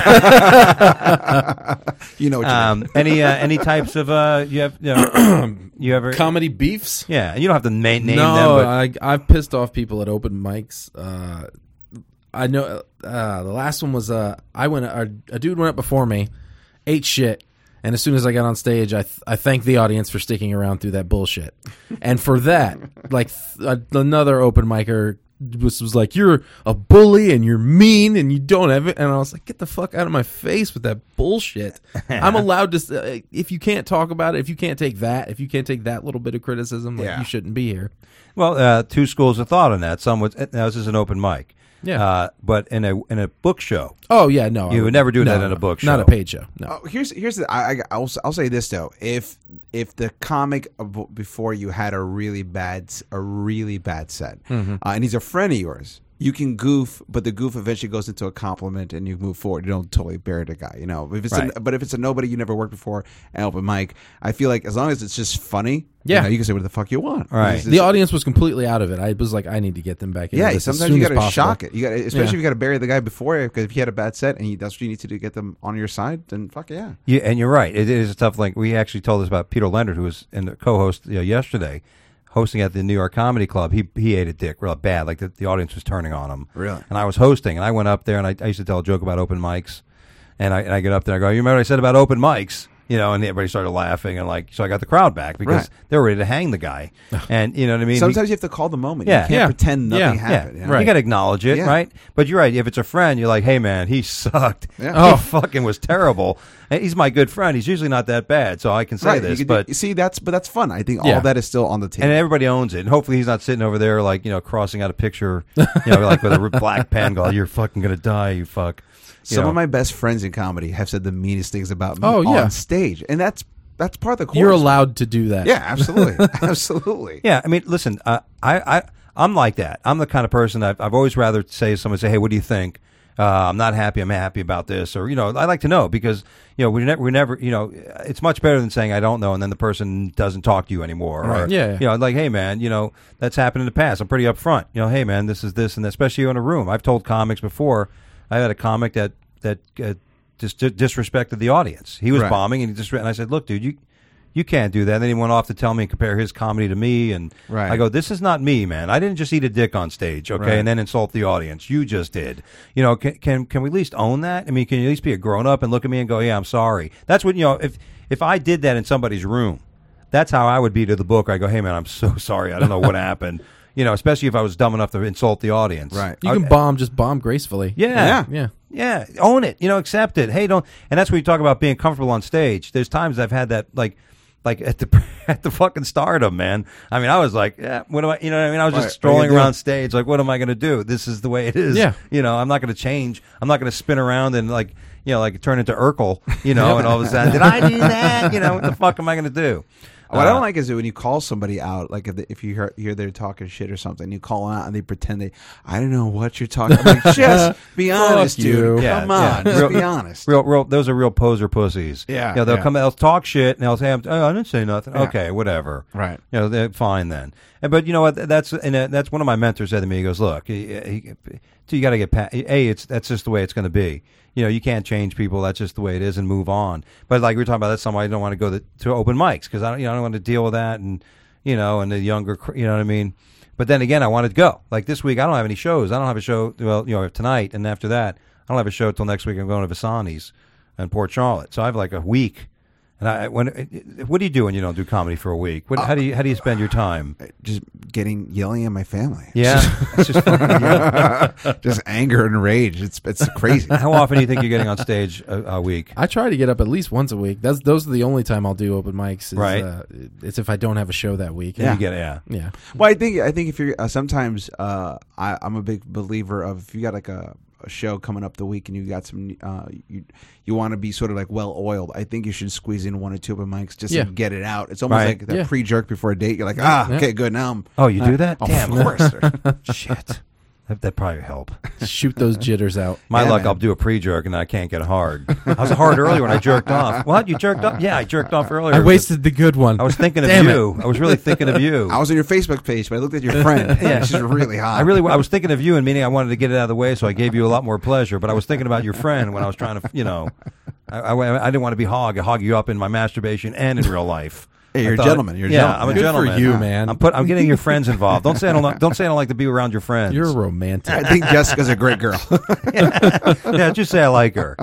You know what you Um, mean. any uh, any types of uh, you have you, know, you ever Comedy beefs? yeah you don't have to ma- name no, them but I, I've pissed off people at open mics. Uh, I know uh, the last one was uh, I went. A, a dude went up before me, ate shit, and as soon as I got on stage, I th- I thanked the audience for sticking around through that bullshit. And for that, like th- another open micer was, was like, "You're a bully and you're mean and you don't have it." And I was like, "Get the fuck out of my face with that bullshit." I'm allowed to. s- Uh, if you can't talk about it, if you can't take that, if you can't take that little bit of criticism, like Yeah. you shouldn't be here. well uh, two schools of thought on that. Some would now this is an open mic. Yeah. Uh, but in a in a book show, Oh yeah, no, I You would never do that in a book Not show. a paid show. No. Oh, here's here's the I, I I'll, I'll say this though. If if the comic ab- before you had a really bad s- a really bad set, Mm-hmm. uh, and he's a friend of yours, you can goof, but the goof eventually goes into a compliment, and you move forward. You don't totally bury the guy, you know. If it's Right. a, but if it's a nobody you never worked before, an open mic, I feel like as long as it's just funny, Yeah. you, know, you can say what the fuck you want. Right. It's- The audience was completely out of it. I was like, I need to get them back in. Yeah, this as sometimes soon you as got to possible. shock it. You got, especially Yeah. if you got to bury the guy before, because if he had a bad set and he, that's what you need to do to get them on your side, then fuck yeah. Yeah, and you're right. It is a tough link. We actually told us about Peter Leonard, who was in the co-host you know, yesterday, hosting at the New York Comedy Club. He he ate a dick real bad. Like the, the audience was turning on him. Really? And I was hosting, and I went up there, and I, I used to tell a joke about open mics, and I and I get up there, and I go, "You remember what I said about open mics?" you know, and everybody started laughing, and like, so I got the crowd back because Right. they were ready to hang the guy, and you know what I mean. Sometimes you have to call the moment. Yeah. You can't Yeah. pretend nothing Yeah. happened. Yeah, you know? you got to acknowledge it, Yeah. right? But you're right. If it's a friend, you're like, "Hey, man, he sucked. Yeah. Oh, Oh. he fucking was terrible. And he's my good friend. He's usually not that bad, so I can say Right, this." you could do- but you see, that's but that's fun. I think Yeah. all that is still on the table. and everybody owns it, and hopefully he's not sitting over there like, you know, crossing out a picture, you know, like with a black pen, going, "You're fucking gonna die, you fuck." You Some know? of my best friends in comedy have said the meanest things about me Oh, yeah. on stage, and that's that's part of the course. You're allowed to do that. Yeah, absolutely, absolutely. Yeah, I mean, listen, uh, I, I, I'm like that. I'm the kind of person I've, I've always rather say to someone, say, "Hey, what do you think? Uh, I'm not happy. I'm happy about this," or you know, I like to know because you know we never, we never, you know, it's much better than saying I don't know and then the person doesn't talk to you anymore. Or, Right. Yeah. you know, like, "Hey, man, you know, that's happened in the past. I'm pretty upfront. You know, hey, man, this is this and that, especially in a room. I've told comics before. I had a comic that that uh, just disrespected the audience. He was Right. bombing, and he just and I said, "Look, dude, you." You can't do that. And then he went off to tell me and compare his comedy to me. And Right. I go, this is not me, man. I didn't just eat a dick on stage, okay, Right. and then insult the audience. You just did. You know, can, can can we at least own that? I mean, can you at least be a grown up and look at me and go, yeah, I'm sorry. That's what, you know, if if I did that in somebody's room, that's how I would be to the book. I go, hey, man, I'm so sorry. I don't know what happened. You know, especially if I was dumb enough to insult the audience. Right. You can Okay. bomb, just bomb gracefully. Yeah. Yeah. Yeah, own it. You know, accept it. Hey, don't. And that's when you talk about being comfortable on stage. There's times I've had that, like, like at the at the fucking Stardom, man. I mean, I was like, yeah, what am I? You know what I mean? I was Right. just What are you strolling gonna do? around stage, like, what am I going to do? This is the way it is. Yeah. You know, I'm not going to change. I'm not going to spin around and like, you know, like turn into Urkel. You know, and all of a sudden, did I do that? You know, what the fuck am I going to do? What I Uh, don't like is when you call somebody out, like if, they, if you hear, hear they're talking shit or something, you call them out and they pretend they, I don't know what you're talking about. Like, just be honest, Fuck dude. you. Yeah, Come on, yeah. just Real- be honest. Real, real. Those are real poser pussies. Yeah, You know, they'll yeah. come. They'll talk shit, and they'll say, I'm, "Oh, I didn't say nothing." Yeah. Okay, whatever. Right. You know, they're fine then. And, but you know what? That's and uh, that's one of my mentors said to me. He goes, "Look, he, he, you got to get past. A, it's that's just the way it's going to be. You know, you can't change people. That's just the way it is, and move on." But like we were talking about, that's somebody I don't want to go to, to open mics because I don't, you know, I don't want to deal with that, and you know, and the younger, cr- you know what I mean. But then again, I wanted to go. Like this week, I don't have any shows. I don't have a show. Well, you know, tonight, and after that, I don't have a show till next week. I'm going to Visani's in Port Charlotte, so I have like a week. And I, when, what do you do when you don't do comedy for a week? What, how do you how do you spend your time? Just getting yelling at my family. Yeah, it's just fucking, yeah. Just anger and rage. It's it's crazy. How often do you think you're getting on stage a, a week? I try to get up at least once a week. That's those are the only time I'll do open mics. Is, Right. Uh, it's if I don't have a show that week. You get yeah. Yeah. Well, I think I think if you're uh, sometimes uh, I, I'm a big believer of if you got like a, a show coming up the week and you got some uh, you you want to be sort of like well oiled. I think you should squeeze in one or two open mics just Yeah. to get it out. It's almost Right. like that Yeah. pre jerk before a date. You're like, ah, Yeah. okay, good. Now I'm. Oh, you do that? Oh, Damn, of course. shit. That that probably help. Shoot those jitters out. My Yeah, luck, man. I'll do a pre-jerk and I can't get hard. I was hard earlier when I jerked off. What? You jerked off? Yeah, I jerked off earlier. I wasted the good one. I was thinking of Damn it. you. I was really thinking of you. I was on your Facebook page, but I looked at your friend. Yeah. She's really hot. I really, I was thinking of you, and meaning I wanted to get it out of the way, so I gave you a lot more pleasure. But I was thinking about your friend when I was trying to, you know, I, I, I didn't want to be hog, hog you up in my masturbation and in real life. Hey, you're I a thought- gentleman. You're a yeah, gentleman. I'm a Good gentleman. for you, man. I'm put. I'm getting your friends involved. Don't say I don't. like- Don't say I don't like to be around your friends. You're romantic. I think Jessica's a great girl. yeah, just say I like her.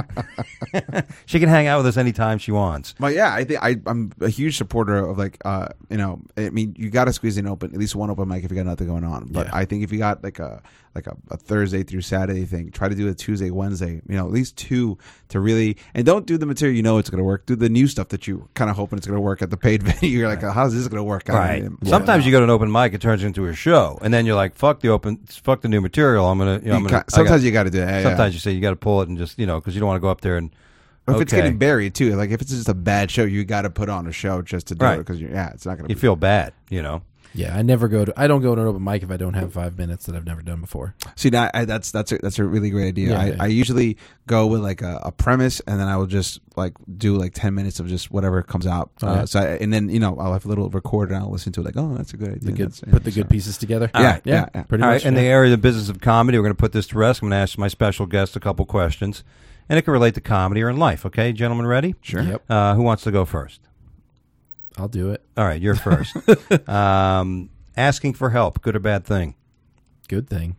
She can hang out with us anytime she wants. But yeah, I think I, I'm a huge supporter of like, uh, you know, I mean, you got to squeeze in open, at least one open mic if you got nothing going on. But Yeah. I think if you got like a like a, a Thursday through Saturday thing, try to do a Tuesday, Wednesday, you know, at least two to really, and don't do the material you know it's going to work. Do the new stuff that you kind of hoping it's going to work at the paid venue. You're like, oh, how's this going to work out? Right. And- Sometimes you go to an open mic, it turns into a show, and then you're like, "Fuck the open, fuck the new material." I'm gonna, you know, I'm You gonna. ca- sometimes I you got to do that. got, sometimes you say you got to pull it and just, you know, because you don't want to go up there and. If it's okay. getting buried too, like if it's just a bad show, you got to put on a show just to do Right. it because yeah, it's not going to. You feel bad, you know. Yeah, I never go to. I don't go to an open mic if I don't have five minutes that I've never done before. See, that, I, that's that's a, that's a really great idea. Yeah, I, yeah. I usually go with like a, a premise, and then I will just like do like ten minutes of just whatever comes out. Oh, uh, yeah. so I, and then you know I'll have a little record and I'll listen to it like, oh, that's a good idea. The good, That's- yeah, put the good so- pieces together. Yeah, yeah, yeah, yeah. pretty All much. right, in yeah. the area of the business of comedy, we're going to put this to rest. I'm going to ask my special guest a couple questions, and it can relate to comedy or in life. Okay, gentlemen, ready? Sure. Yep, Uh, who wants to go first? I'll do it. All right, you're first. um, asking for help, good or bad thing? Good thing.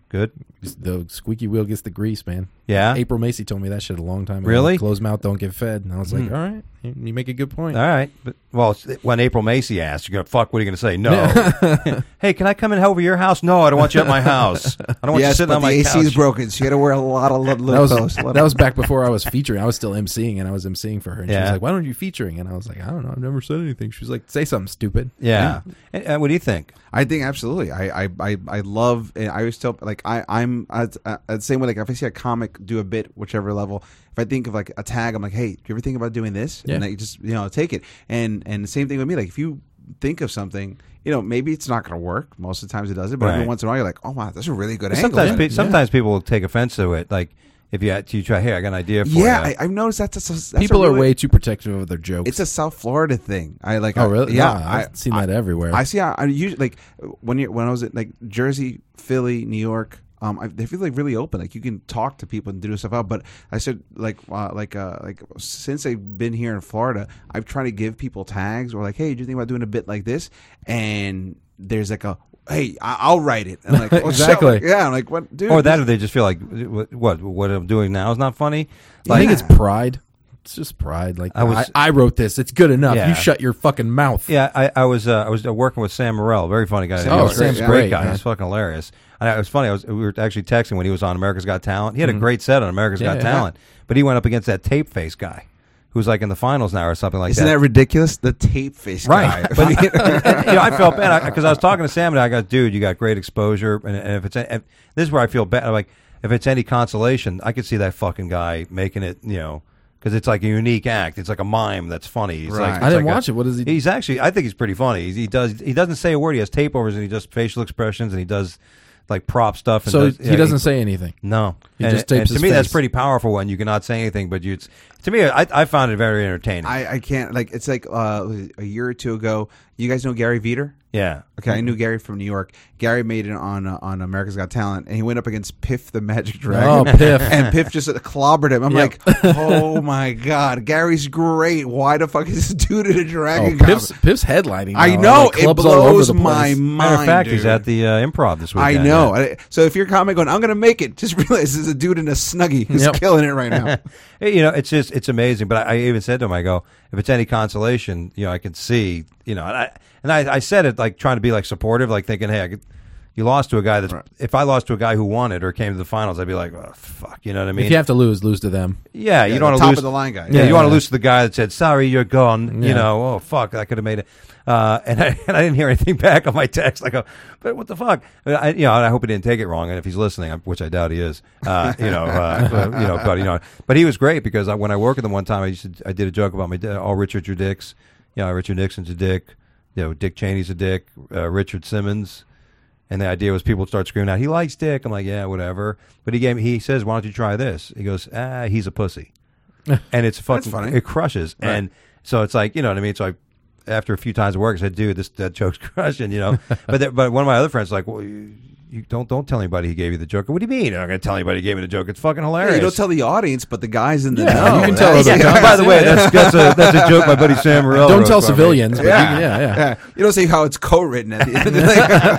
Good. The squeaky wheel gets the grease, man. Yeah? April Macy told me that shit a long time ago. Really? Closed mouth don't get fed. And I was like, Hmm. all right, you you make a good point. All right. But, well, it's- when April Macy asks, you're going to, fuck, what are you going to say? No. Hey, can I come in over your house? No, I don't want you at my house. I don't want you Yes, sitting but on my the A C is couch. broken, so you got to wear a lot of little That was clothes. a lot that of- was back before I was featuring. I was still emceeing, and I was emceeing for her. And she was Yeah. like, "Why don't you featuring?" And I was like, "I don't know. I've never said anything." She was like, "Say something stupid." Yeah. And, and what do you think? I think absolutely. I I I, I love. And I always tell like I I'm uh, uh, the same way. Like if I see a comic do a bit, whichever level. If I think of like a tag, I'm like, hey, do you ever think about doing this? Yeah. And I just you know take it. And and the same thing with me. Like if you think of something, you know, maybe it's not going to work. Most of the times it doesn't. But every Right. once in a while, you're like, oh wow, that's a really good angle. Sometimes, man. pe- sometimes people will take offense to it. Like, if you, you try, hey, I got an idea for Yeah, you. I, I've noticed that's, a, that's People a are really- way too protective of their jokes. It's a South Florida thing. I like. oh I- really? Yeah, Nah, I, I've seen I, that everywhere. I see. I, I usually like when you when I was at like Jersey, Philly, New York. Um, I, they feel like really open. Like you can talk to people and do stuff out. But I said like uh, like uh, like since I've been here in Florida, I've tried to give people tags or like, hey, do you think about doing a bit like this? And there's like a hey, I- I'll write it. And I'm like, oh, Exactly. shit. Yeah, I'm like, what, dude? or that, this- or they just feel like, what, what what I'm doing now is not funny. I think Yeah. it's pride. It's just pride. Like I I, was- I, wrote this. It's good enough. Yeah. You shut your fucking mouth. Yeah, I, I was uh, I was uh, working with Sam Morril, very funny guy. Oh, He was a Sam's great, great, guy. man. He's fucking hilarious. And it was funny. I was we were actually texting when he was on America's Got Talent. He had a great set on America's Yeah, Got yeah. Talent, but he went up against that tape face guy, who's like in the finals now or something like Isn't that ridiculous? The tape face Right, guy. but you know, I felt bad because I, was talking to Sam and I go, dude, you got great exposure, and, and if it's if, this is where I feel bad. I'm like, if it's any consolation, I could see that fucking guy making it, you know, because it's like a unique act. It's like a mime that's funny. He's Right. like, it's I didn't like a- watch it. What is he? He's actually, I think he's pretty funny. He's, he does, he doesn't say a word. He has tape overs and he does facial expressions and he does like prop stuff. And So does, he yeah, doesn't say anything. No, He and, just tapes and to his me that's face. pretty powerful when you cannot say anything, but you. It's, to me, I, I found it very entertaining. I, I can't like it's like uh, a year or two ago. You guys know Gary Veter? yeah. Okay, I knew Gary from New York. Gary made it on uh, on America's Got Talent, and he went up against Piff the Magic Dragon. Oh, Piff. And Piff just clobbered him. I'm Yep. like, oh my god, Gary's great. Why the fuck is this dude in a Oh, dragon? Piff's, costume? Piff's headlining. I now. know Like, it clubs all over blows the place. my mind. Matter of fact, dude. he's at the uh, Improv this I weekend. know. yeah. I- So if you're a comic going, I'm going to make it. Just realize there's a dude in a snuggie who's Yep. killing it right now. Hey, you know, it's just it's amazing. But I, I even said to him, I go, if it's any consolation, you know, I can see, you know, and I and I, I said it like trying to be like supportive, like thinking, hey, I could, you lost to a guy that's. If I lost to a guy who won it or came to the finals, I'd be like, oh fuck, you know what I mean? If you have to lose, lose to them. yeah, you Yeah, don't the want to top lose of the line guy. Yeah, Yeah, you want to yeah. lose to the guy that said, sorry, you're gone. You Yeah. know, oh fuck, I could have made it. Uh, and I and I didn't hear anything back on my text. I go, but what the fuck? I, you know, and I hope he didn't take it wrong. And if he's listening, which I doubt he is, uh, you know, uh, you know, but you know, but he was great because I, when I worked with him one time, I used to, I did a joke about my dad. All Richards are dicks. You know, Richard Nixon's a dick. You know, Dick Cheney's a dick. Uh, Richard Simmons. And the idea was people would start screaming out, he likes Dick. I'm like, yeah, whatever. But he gave me, he says, why don't you try this? He goes, ah, he's a pussy. And it's fucking, funny. it crushes. Right. And so it's like, you know what I mean? So I, after a few times of work, I said, dude, this that joke's crushing, you know. but there, but one of my other friends was like, well, you, you don't don't tell anybody he gave you the joke. What do you mean? I'm not going to tell anybody he gave me the joke. It's fucking hilarious. Yeah, you don't tell the audience, but the guys in the Yeah, know. you can tell That's- other Yeah, guys. by the way, that's that's a that's a joke my buddy Sam Morril Don't wrote tell for me. civilians. But Yeah. You, yeah, yeah. Yeah. You don't say how it's co-written at the end of the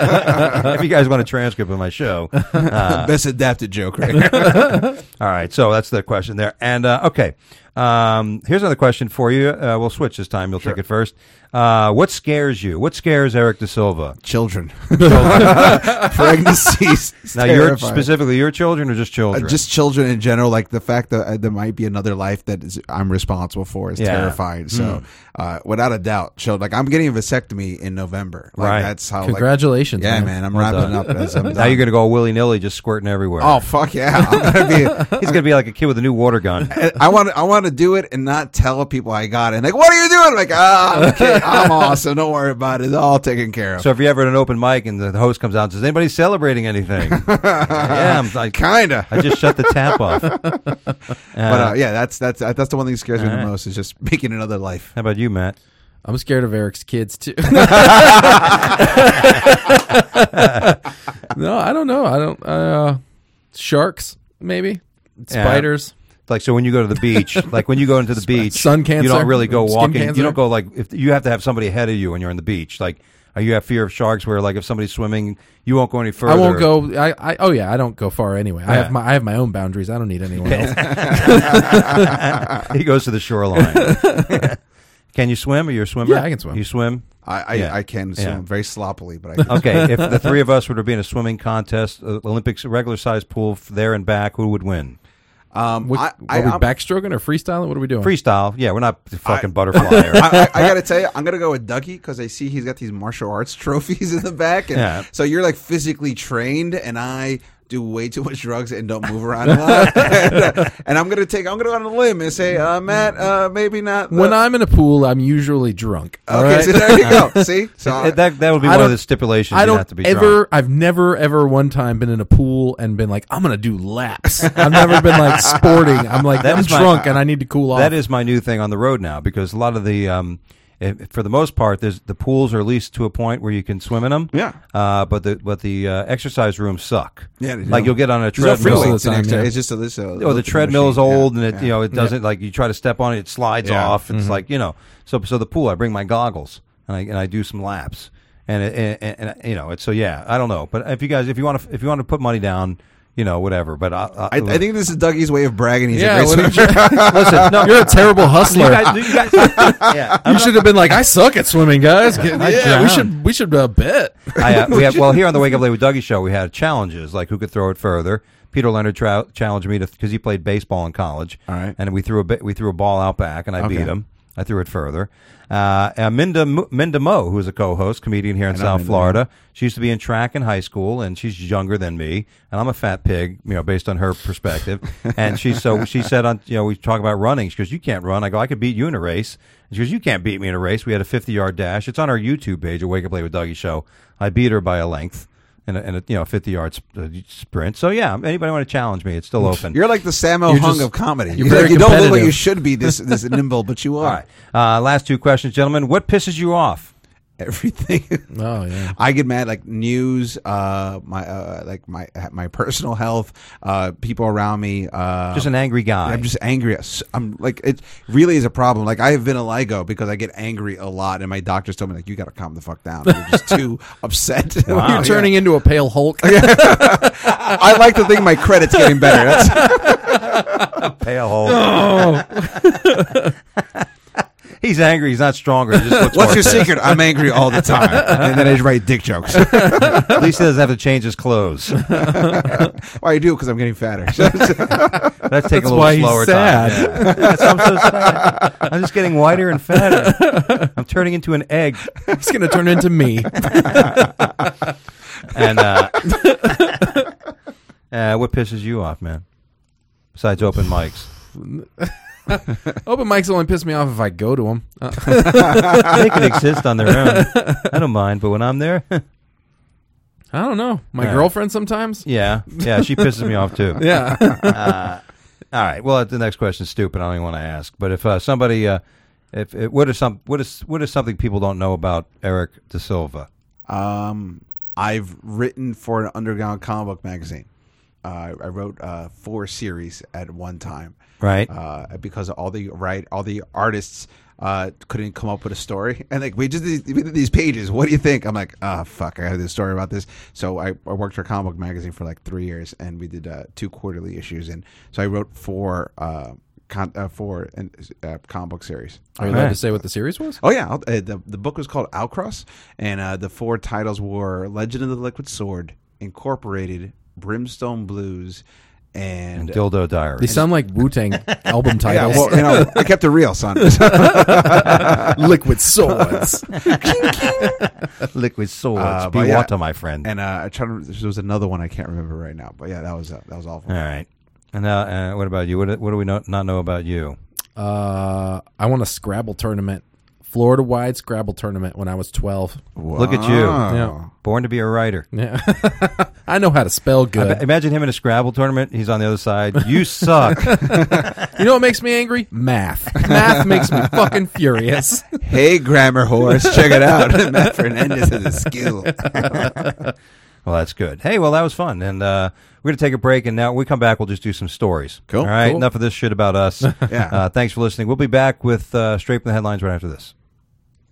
day. If you guys want a transcript of my show, uh, Best adapted joke, right? all right. So that's the question there. And uh, okay, um, here's another question for you. Uh, we'll switch this time. You'll take it first. Uh, what scares you? What scares Eric Da Silva? Children. Pregnancies. It's Now, your terrifying. specifically your children or just Uh, children? just children in general, like the fact that uh, there might be another life that is, I'm responsible for is Yeah. terrifying. So, uh, without a doubt, children. Like I'm getting a vasectomy in November. Like, Right. That's how. Congratulations. Like, yeah, man. man. I'm Well wrapping done. up. As I'm now done. you're gonna go willy nilly, just squirting everywhere. Oh fuck yeah! I'm gonna be. He's gonna be like a kid with a new water gun. I want to, I want to do it and not tell people I got it. And like, what are you doing? Like, ah, I'm, a kid. I'm awesome. Don't worry about it. It's all taken care of. So if you're ever at an open mic and the host comes out and says, "Anybody celebrating anything?" yeah, I'm like, Kinda. I just shut the tap off. Uh, But uh, yeah, that's that's that's the one thing that scares me all the right. most is just making another life. How about you, Matt? I'm scared of Eric's kids too. no, I don't know. I don't. Uh, sharks, maybe Yeah. spiders. Like, so when you go to the beach, like when you go into the beach, Sun cancer, you don't really go skin walking. cancer. You don't go like if you have to have somebody ahead of you when you're on the beach. Like Are you have fear of sharks where, like, if somebody's swimming, you won't go any further? I won't go. I, I oh yeah, I don't go far anyway. I Yeah. have my I have my own boundaries. I don't need anyone else. He goes to the shoreline. Can you swim? Are you a swimmer? Yeah, I can swim. You swim? I I, Yeah. I can swim Yeah. very sloppily, but I can. Okay, if the three of us were to be in a swimming contest, uh, Olympics, regular size pool, f- there and back, who would win? Um, What, I, are I, we I'm- backstroking or freestyling? What are we doing? Freestyle. Yeah, we're not the fucking I- butterfly. Or, I, I, I got to tell you, I'm gonna go with Dougie because I see he's got these martial arts trophies in the back, and Yeah. so you're like physically trained, and I do way too much drugs and don't move around a lot. and, uh, and I'm gonna take, I'm gonna go on a limb and say, uh, Matt, uh, maybe not. The, When I'm in a pool, I'm usually drunk. all okay, right? so there you go. See, so Uh, that that would be I one of don't- the stipulations. I you don't have to be ever. drunk. I've never ever one time been in a pool and been like, I'm gonna do laps. I've never been like sporting. I'm like, That I'm is my- drunk and I need to cool off. That is my new thing on the road now because a lot of the, um, if, for the most part, there's the pools are at least to a point where you can swim in them. Yeah. Uh, but the but the uh, exercise rooms suck. Yeah, they do. Like you'll get on a There's no free treadmill. weights in time, extra. yeah. It's just a this. Uh, Oh, the lifting treadmill is machine. old, Yeah, and it yeah. you know it doesn't like you try to step on it, it slides Yeah. off. It's Mm-hmm. like you know. So so the pool, I bring my goggles and I and I do some laps, and it, and, and, and you know it's so yeah. I don't know, but if you guys if you want to if you want to put money down, you know whatever. But I, I, I, I think this is Dougie's way of bragging. He's Yeah, a what great did swimmer. listen, no, You're a terrible you hustler. guys, you guys, yeah. You should have been like, I suck at swimming, guys. Get- I yeah, drown. we should we should uh, bet. I, uh, we have, well, here on the Wake Up Late with Dougie show, we had challenges like who could throw it further. Peter Leonard tra- challenged me to because he played baseball in college. All right. and we threw a bit, we threw a ball out back, and I Okay. beat him. I threw it further. Uh, and Minda Mo- Minda Mo, who is a co-host, comedian here in know South Minda, Florida, she used to be in track in high school, and she's younger than me, and I'm a fat pig, you know, based on her perspective. And she so she said on you know we talk about running. She goes, "You can't run." I go, "I could beat you in a race." And she goes, "You can't beat me in a race." We had a fifty yard dash. It's on our YouTube page, at Wake Up Late with Dougie show. I beat her by a length. In a, in a you know fifty yard sp- uh, sprint. So yeah, anybody want to challenge me? It's still open. You're like the Sammo You're Hung just- of comedy. you're You're very like, you don't look like competitive. you should be this this nimble, but you are. All right. Uh, last two questions, gentlemen. What pisses you off? Everything. Oh yeah. I get mad like news, uh, my uh, like my my personal health, uh, people around me. Uh, Just an angry guy. I'm just angry. I'm like it really is a problem. Like I have vitiligo because I get angry a lot, and my doctors told me like you got to calm the fuck down. You're just too upset. Wow. You're turning into a pale Hulk. I like to think my credit's getting better. That's, Pale hole. He's angry. He's not stronger. He just looks what's more your pissed. secret? I'm angry all the time, and then I just write dick jokes. At least he doesn't have to change his clothes. Why I do? Because I'm getting fatter. That's taking a little why he's slower sad. time. Yeah. That's why I'm so sad. I'm just getting whiter and fatter. I'm turning into an egg. It's gonna turn into me. And uh, uh, what pisses you off, man? Besides open mics. Open mics only piss me off if I go to them. Uh, They can exist on their own. I don't mind, but when I'm there, I don't know. My Yeah. girlfriend sometimes. yeah, yeah, she pisses me off too. Yeah. Uh, all right. Well, the next question's stupid. I don't even want to ask. But if uh, somebody, uh, if, if what is some, what is what is something people don't know about Eric De Silva? Um, I've written for an underground comic book magazine. Uh, I wrote uh, four series at one time. Right. Uh, because all the right, all the artists uh, couldn't come up with a story, and like we just these, we did these pages. What do you think? I'm like, ah, oh, fuck, I have this story about this. So I, I worked for a comic book magazine for like three years, and we did uh, two quarterly issues, and so I wrote four. Uh, Con, uh, for an uh, comic book series. Are you allowed to say what the series was? Oh yeah, I'll, uh, the the book was called Outcross, and uh, the four titles were Legend of the Liquid Sword, Incorporated, Brimstone Blues, and, And Dildo They Diary. sound like Wu Tang album yeah, titles. well, you know, I kept it real, son. Liquid swords. Liquid swords. Uh, Be but yeah. water, my friend. and uh, I tried to. There was another one I can't remember right now, but yeah, that was uh, that was awful. All right. And now, uh, what about you? What, what do we not, not know about you? Uh, I won a Scrabble tournament, Florida wide Scrabble tournament when I was twelve. Look at you. Yeah. Born to be a writer. Yeah, I know how to spell I good. be- imagine him in a Scrabble tournament. He's on the other side. You suck. You know what makes me angry? Math. Math makes me fucking furious. Hey, grammar horse, check it out. Matt Fernandez has a skill. Well, that's good. Hey, well, that was fun. And uh, we're going to take a break. And now when we come back, we'll just do some stories. Cool. All right. Cool. Enough of this shit about us. Yeah. Uh, thanks for listening. We'll be back with uh, Straight from the Headlines right after this.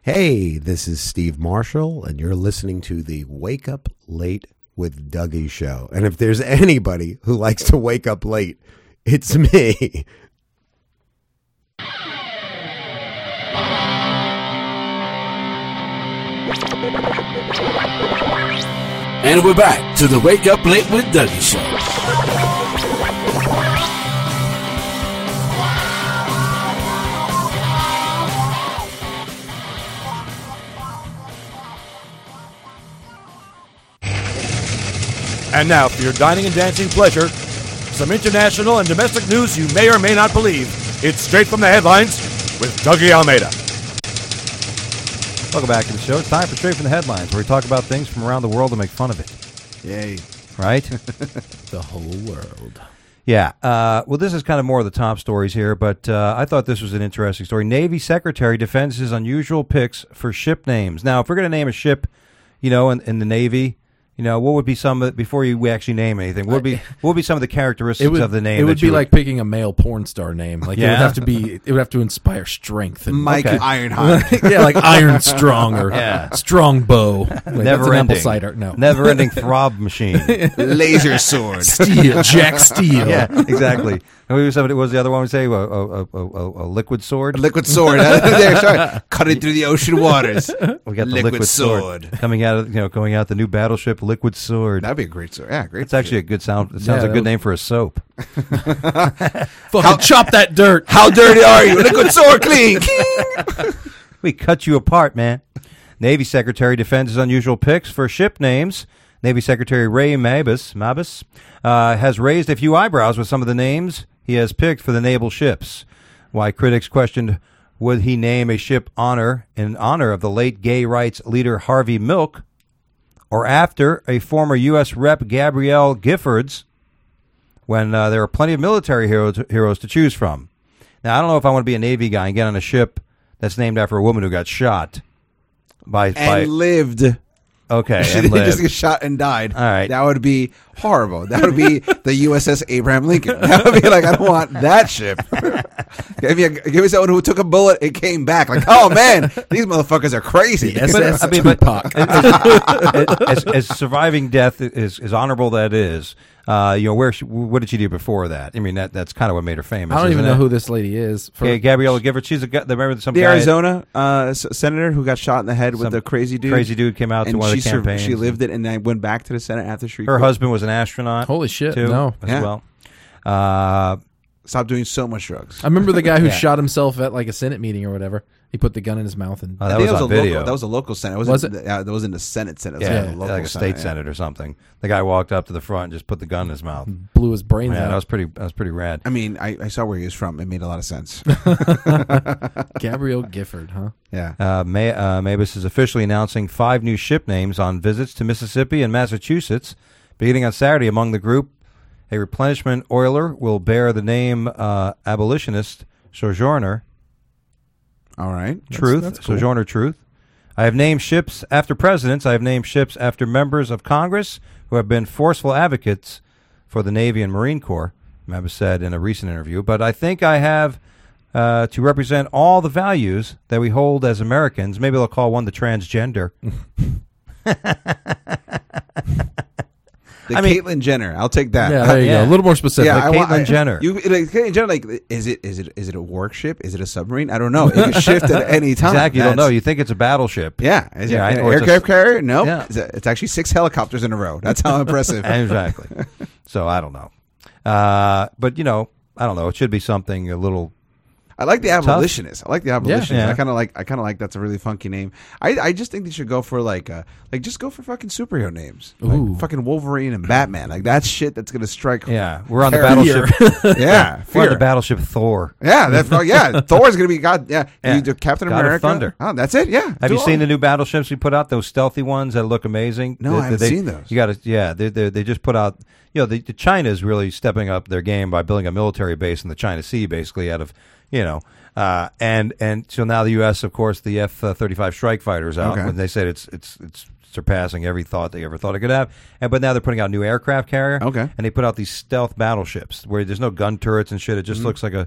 Hey, this is Steve Marshall, and you're listening to the Wake Up Late with Dougie show. And if there's anybody who likes to wake up late, it's me. And we're back to the Wake Up Late with Dougie show. And now, for your dining and dancing pleasure, some international and domestic news you may or may not believe. It's Straight from the Headlines with Dougie Almeida. Welcome back to the show. It's time for Straight from the Headlines, where we talk about things from around the world and make fun of it. Yay. Right? The whole world. Yeah. Uh, well, this is kind of more of the top stories here, but uh, I thought this was an interesting story. Navy Secretary defends his unusual picks for ship names. Now, if we're going to name a ship, you know, in, in the Navy, you know, what would be some of, before you we actually name anything, what would be what would be some of the characteristics would, of the name? It would that be you like picking a male porn star name. Like Yeah? it would have to be. It would have to inspire strength. And, Mike Okay. Ironheart. yeah, like Iron Strong or Yeah. Strong Bow. Wait, that's never an ending, apple cider. No, never ending throb machine. Laser sword. Steel, Jack Steel. Yeah, exactly. And we somebody what was the other one we say? A, a, a, a, a liquid sword. Liquid sword. there, sorry. Cutting through the ocean waters. We got the Liquid liquid, sword. sword. coming out of you know going out the new battleship Liquid Sword. That'd be a great sword. Yeah, great. It's actually a good sound. It sounds Yeah, a good that- name for a soap. Fucking chop that dirt. How dirty are you? Liquid sword clean. We cut you apart, man. Navy Secretary defends his unusual picks for ship names. Navy Secretary Ray Mabus, Mabus uh, has raised a few eyebrows with some of the names he has picked for the naval ships. Why critics questioned would he name a ship honor in honor of the late gay rights leader Harvey Milk, or after a former U S Rep Gabrielle Giffords, when uh, there are plenty of military heroes, heroes to choose from. Now, I don't know if I want to be a Navy guy and get on a ship that's named after a woman who got shot by... And by lived. okay, She and didn't just lived. get shot and died. All right. That would be horrible. That would be the U S S Abraham Lincoln. That would be like, I don't want that ship. give, me a, give me someone who took a bullet and came back. Like, oh, man, these motherfuckers are crazy. S S I mean, but- Tupac. as, as surviving death is as honorable that is, uh, you know, where she, what did she do before that? I mean, that that's kind of what made her famous. I don't even isn't know it? who this lady is. For, Yeah, Gabriella Giffords. She's a guy. Remember some the guy, Arizona uh, s- senator who got shot in the head with Some the crazy dude. crazy dude came out to and one of she the sur- campaigns. She lived it and then went back to the Senate after she Her quit. husband was an astronaut. Holy shit! too, No, as Yeah. well. Uh, Stopped doing so much drugs. I remember the guy who Yeah. shot himself at like a Senate meeting or whatever. He put the gun in his mouth and Oh, I that think was that on was a video. Local, that was a local Senate. It Was wasn't, it? Yeah, that wasn't the Senate Senate. It was yeah, like a local like a state Senate, yeah. senate or something. The guy walked up to the front and just put the gun in his mouth. blew his brains Yeah, out. that was pretty. That was pretty rad. I mean, I, I saw where he was from. It made a lot of sense. Gabrielle Gifford, huh? Yeah. Uh, May, uh, Mabus is officially announcing five new ship names on visits to Mississippi and Massachusetts, beginning on Saturday. Among the group, a replenishment oiler will bear the name uh, Abolitionist Sojourner All right. Truth. that's cool. Sojourner Truth. I have named ships after presidents. I have named ships after members of Congress who have been forceful advocates for the Navy and Marine Corps, Mabus said in a recent interview. But I think I have uh, to represent all the values that we hold as Americans. Maybe they'll call one the transgender. The I mean- Caitlyn Jenner. I'll take that. Yeah, there you Yeah. go. A little more specific. Yeah, Like I want- Caitlyn I- Jenner. You like Caitlyn Jenner? Like, is it is it is it a work ship? Is it a submarine? I don't know. It can shift at any time. Exactly. You don't know. That's- You think it's a battleship. Yeah, is Yeah, it I- an or it's a- aircraft carrier? No, Yeah. it's, a- it's actually six helicopters in a row. That's how impressive. Exactly. So I don't know. Uh, but, you know, I don't know. It should be something a little... I like the abolitionist. I like the abolitionist. Yeah. I kind of like. I kind of like. That's a really funky name. I, I just think they should go for like, uh, like just go for fucking superhero names. Like Ooh. fucking Wolverine and Batman. Like that shit. That's gonna strike. Yeah. We're on the Fear. battleship. Yeah, We're on fear. the battleship Thor. Yeah, that's oh, yeah. Thor's gonna be God. Yeah, Yeah. you do Captain God of America. Thunder. Oh, that's it. Yeah. Have Do you all seen of the it. new battleships we put out? Those stealthy ones that look amazing. No, They- I haven't they- seen those. You got to, yeah. They, they they just put out. You know, the, the China is really stepping up their game by building a military base in the China Sea, basically out of you know, uh, and and so now the U S, of course, the F thirty-five Strike Fighter is out. Okay. And they said it's it's it's surpassing every thought they ever thought it could have. And but now they're putting out a new aircraft carrier. Okay. And they put out these stealth battleships where there's no gun turrets and shit. It just Mm-hmm. looks like a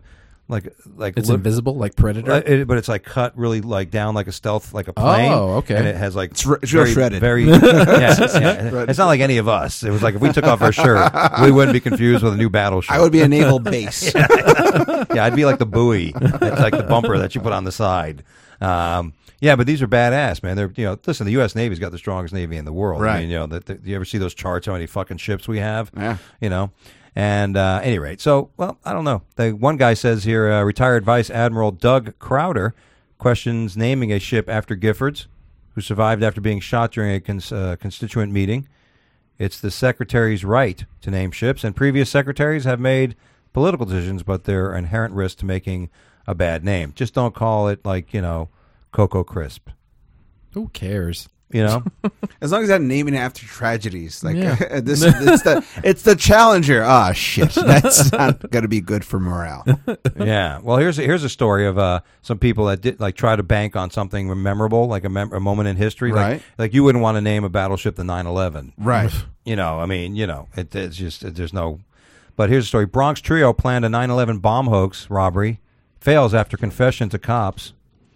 like like It's li- invisible, like Predator. Uh, it, but it's like cut really like down like a stealth, like a plane. Oh, okay. And it has like It's, r- it's real very, shredded. Very, yeah, yeah. It's not like any of us. It was like if we took off our shirt, we wouldn't be confused with a new battleship. I would be a naval base. Yeah, I'd be like the buoy. It's like the bumper that you put on the side. Um, yeah, but these are badass, man. They're you know, listen, the U S Navy's got the strongest navy in the world. I Right. mean, you know, the, the, you ever see those charts? How many fucking ships we have? Yeah. You know. And uh, any rate, so well, I don't know. The one guy says here, uh, retired Vice Admiral Doug Crowder questions naming a ship after Giffords, who survived after being shot during a cons- uh, constituent meeting. It's the secretary's right to name ships, and previous secretaries have made political decisions, but there are inherent risks to making a bad name. Just don't call it like you know, Cocoa Crisp. Who cares? You know. As long as I'm naming it after tragedies, like Yeah. this, it's the it's the Challenger. Ah, shit, that's not going to be good for morale. Yeah. Well, here's a, here's a story of uh, some people that did like try to bank on something memorable, like a, mem- a moment in history. Like, Right. like you wouldn't want to name a battleship the nine eleven. Right. You know, I mean, you know, it, it's just it, there's no. But here's a story: Bronx trio planned a nine eleven bomb hoax robbery, fails after confession to cops.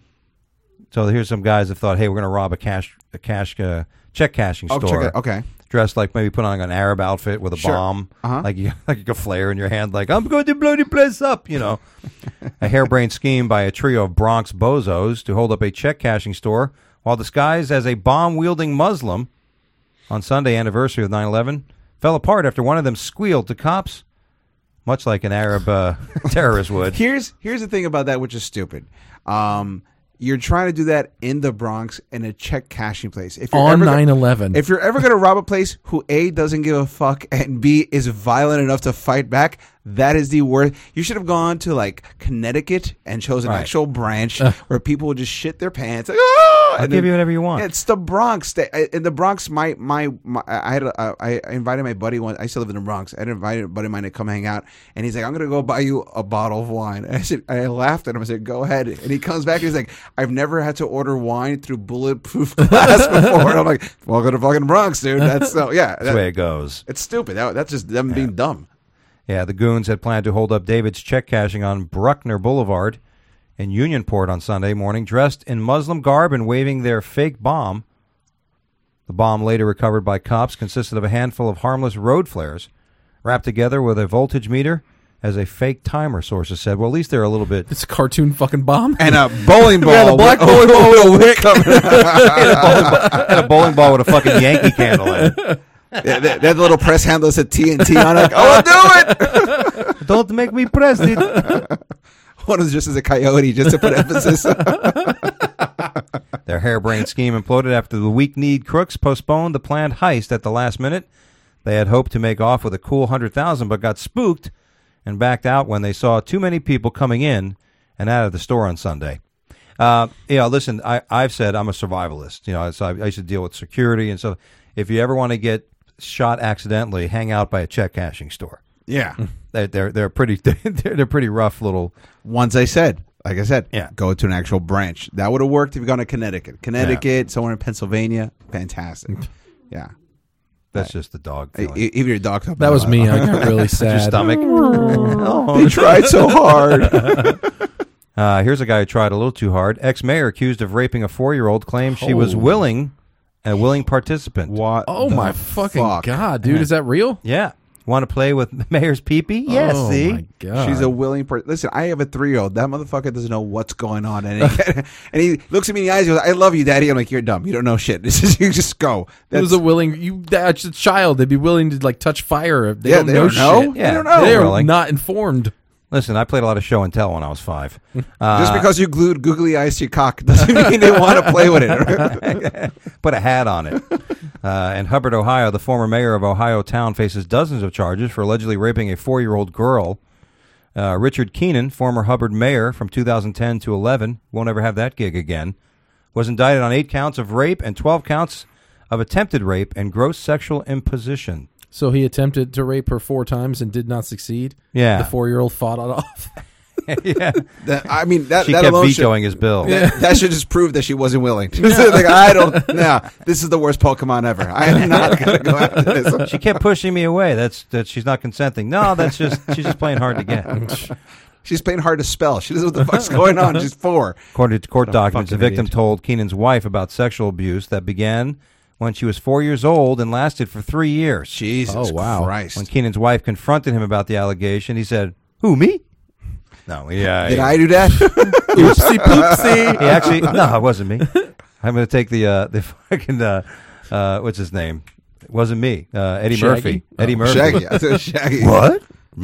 So here's some guys that thought, hey, we're going to rob a cash a cash uh, check cashing Oh, store. check it. Okay. Dressed like maybe put on an Arab outfit with a Sure. bomb, Uh-huh. like you, like a flare in your hand, like I'm going to blow the place up. You know, a harebrained scheme by a trio of Bronx bozos to hold up a check cashing store while disguised as a bomb wielding Muslim on Sunday anniversary of nine eleven fell apart after one of them squealed to cops, much like an Arab uh, terrorist would. Here's here's the thing about that, which is stupid. Um, you're trying to do that in the Bronx in a check cashing place. If you're On ever go- nine eleven. if you're ever going to rob a place who A, doesn't give a fuck, and B, is violent enough to fight back, that is the worst. You should have gone to like Connecticut and chose an Right. actual branch where people would just shit their pants. Like, oh! I'll give you whatever you want. It's the Bronx. They- In the Bronx, my my, my I had a, I invited my buddy one. I still live in the Bronx. I invited a buddy of mine to come hang out, and he's like, "I'm gonna go buy you a bottle of wine." And I said, I laughed at him. I said, "Go ahead." And he comes back. And he's like, "I've never had to order wine through bulletproof glass before." And I'm like, "Welcome to fucking Bronx, dude." That's so yeah. That's the way it goes. It's stupid. That, that's just them being dumb. Yeah, the goons had planned to hold up David's check cashing on Bruckner Boulevard in Unionport on Sunday morning, dressed in Muslim garb and waving their fake bomb. The bomb, later recovered by cops, consisted of a handful of harmless road flares, wrapped together with a voltage meter as a fake timer, sources said. Well, at least they're a little bit... It's a cartoon fucking bomb. And a bowling ball. Yeah, the black bowling ball with a wick. and, a bowling ball, and a bowling ball with a fucking Yankee candle in it. Yeah, they, they had the little press handle that said T N T on it. Like, oh, do it! Don't make me press it. One was just as a coyote, just to put emphasis. Their harebrained scheme imploded after the weak-kneed crooks postponed the planned heist at the last minute. They had hoped to make off with a cool one hundred thousand dollars, but got spooked and backed out when they saw too many people coming in and out of the store on Sunday. Uh, you know, listen, I, I've said I'm a survivalist. You know, so I, I used to deal with security, and so if you ever want to get shot accidentally, hang out by a check cashing store. Yeah. They're they're, they're pretty they're, they're pretty rough little. Once I said, like I said, Yeah. go to an actual branch. That would have worked if you gone to Connecticut. Connecticut, somewhere in Pennsylvania, fantastic. Yeah. That's just the dog. E- Feeling. e- Even your dog. That was me. I got really sad. Your stomach. They tried so hard. Uh, here's a guy who tried a little too hard. Ex-mayor accused of raping a four-year-old claims she was Oh. willing, a willing participant. What? Oh the my fucking fuck? god, dude! Is that real? Yeah. Want to play with mayor's pee-pee? Yes, oh see? my god, She's a willing person. Listen, I have a three-year-old. That motherfucker doesn't know what's going on, and he, and he looks at me in the eyes. He goes, "I love you, Daddy." I'm like, "You're dumb. You don't know shit. This is you just go." It That's, was a willing. You that's a child. They'd be willing to like touch fire. If they yeah, don't they know don't know. shit. They Yeah, don't know. They are willing. not informed. Listen, I played a lot of show and tell when I was five. Uh, Just because you glued googly eyes to your cock doesn't mean they want to play with it. put a hat on it. Uh, in Hubbard, Ohio, the former mayor of Ohio Town faces dozens of charges for allegedly raping a four-year-old girl. Uh, Richard Keenan, former Hubbard mayor from two thousand ten to eleven, won't ever have that gig again, was indicted on eight counts of rape and twelve counts of attempted rape and gross sexual imposition. So he attempted to rape her four times and did not succeed. Yeah. The four-year-old fought it off. Yeah. That- I mean, that, She that kept alone should, vetoing his bill. that, that should just prove that she wasn't willing. Like, I don't. No, this is the worst Pokemon ever. I am not going to go after this. She kept pushing me away. That's that she's not consenting. No, that's just she's just playing hard to get. She's playing hard to spell. She doesn't know what the fuck's going on. She's four. According to court Oh, documents, the fucking victim idiot. told Keenan's wife about sexual abuse that began when she was four years old and lasted for three years. Jesus Oh, wow. Christ. When Keenan's wife confronted him about the allegation, he said, "Who, me?" No, yeah. Did he, I do that? Oopsie poopsie. He actually, no, it wasn't me. I'm going to take the uh, the fucking uh, uh, what's his name? It wasn't me. Uh, Eddie Shaggy? Murphy. Eddie Oh. Murphy. Shaggy. I said Shaggy. What?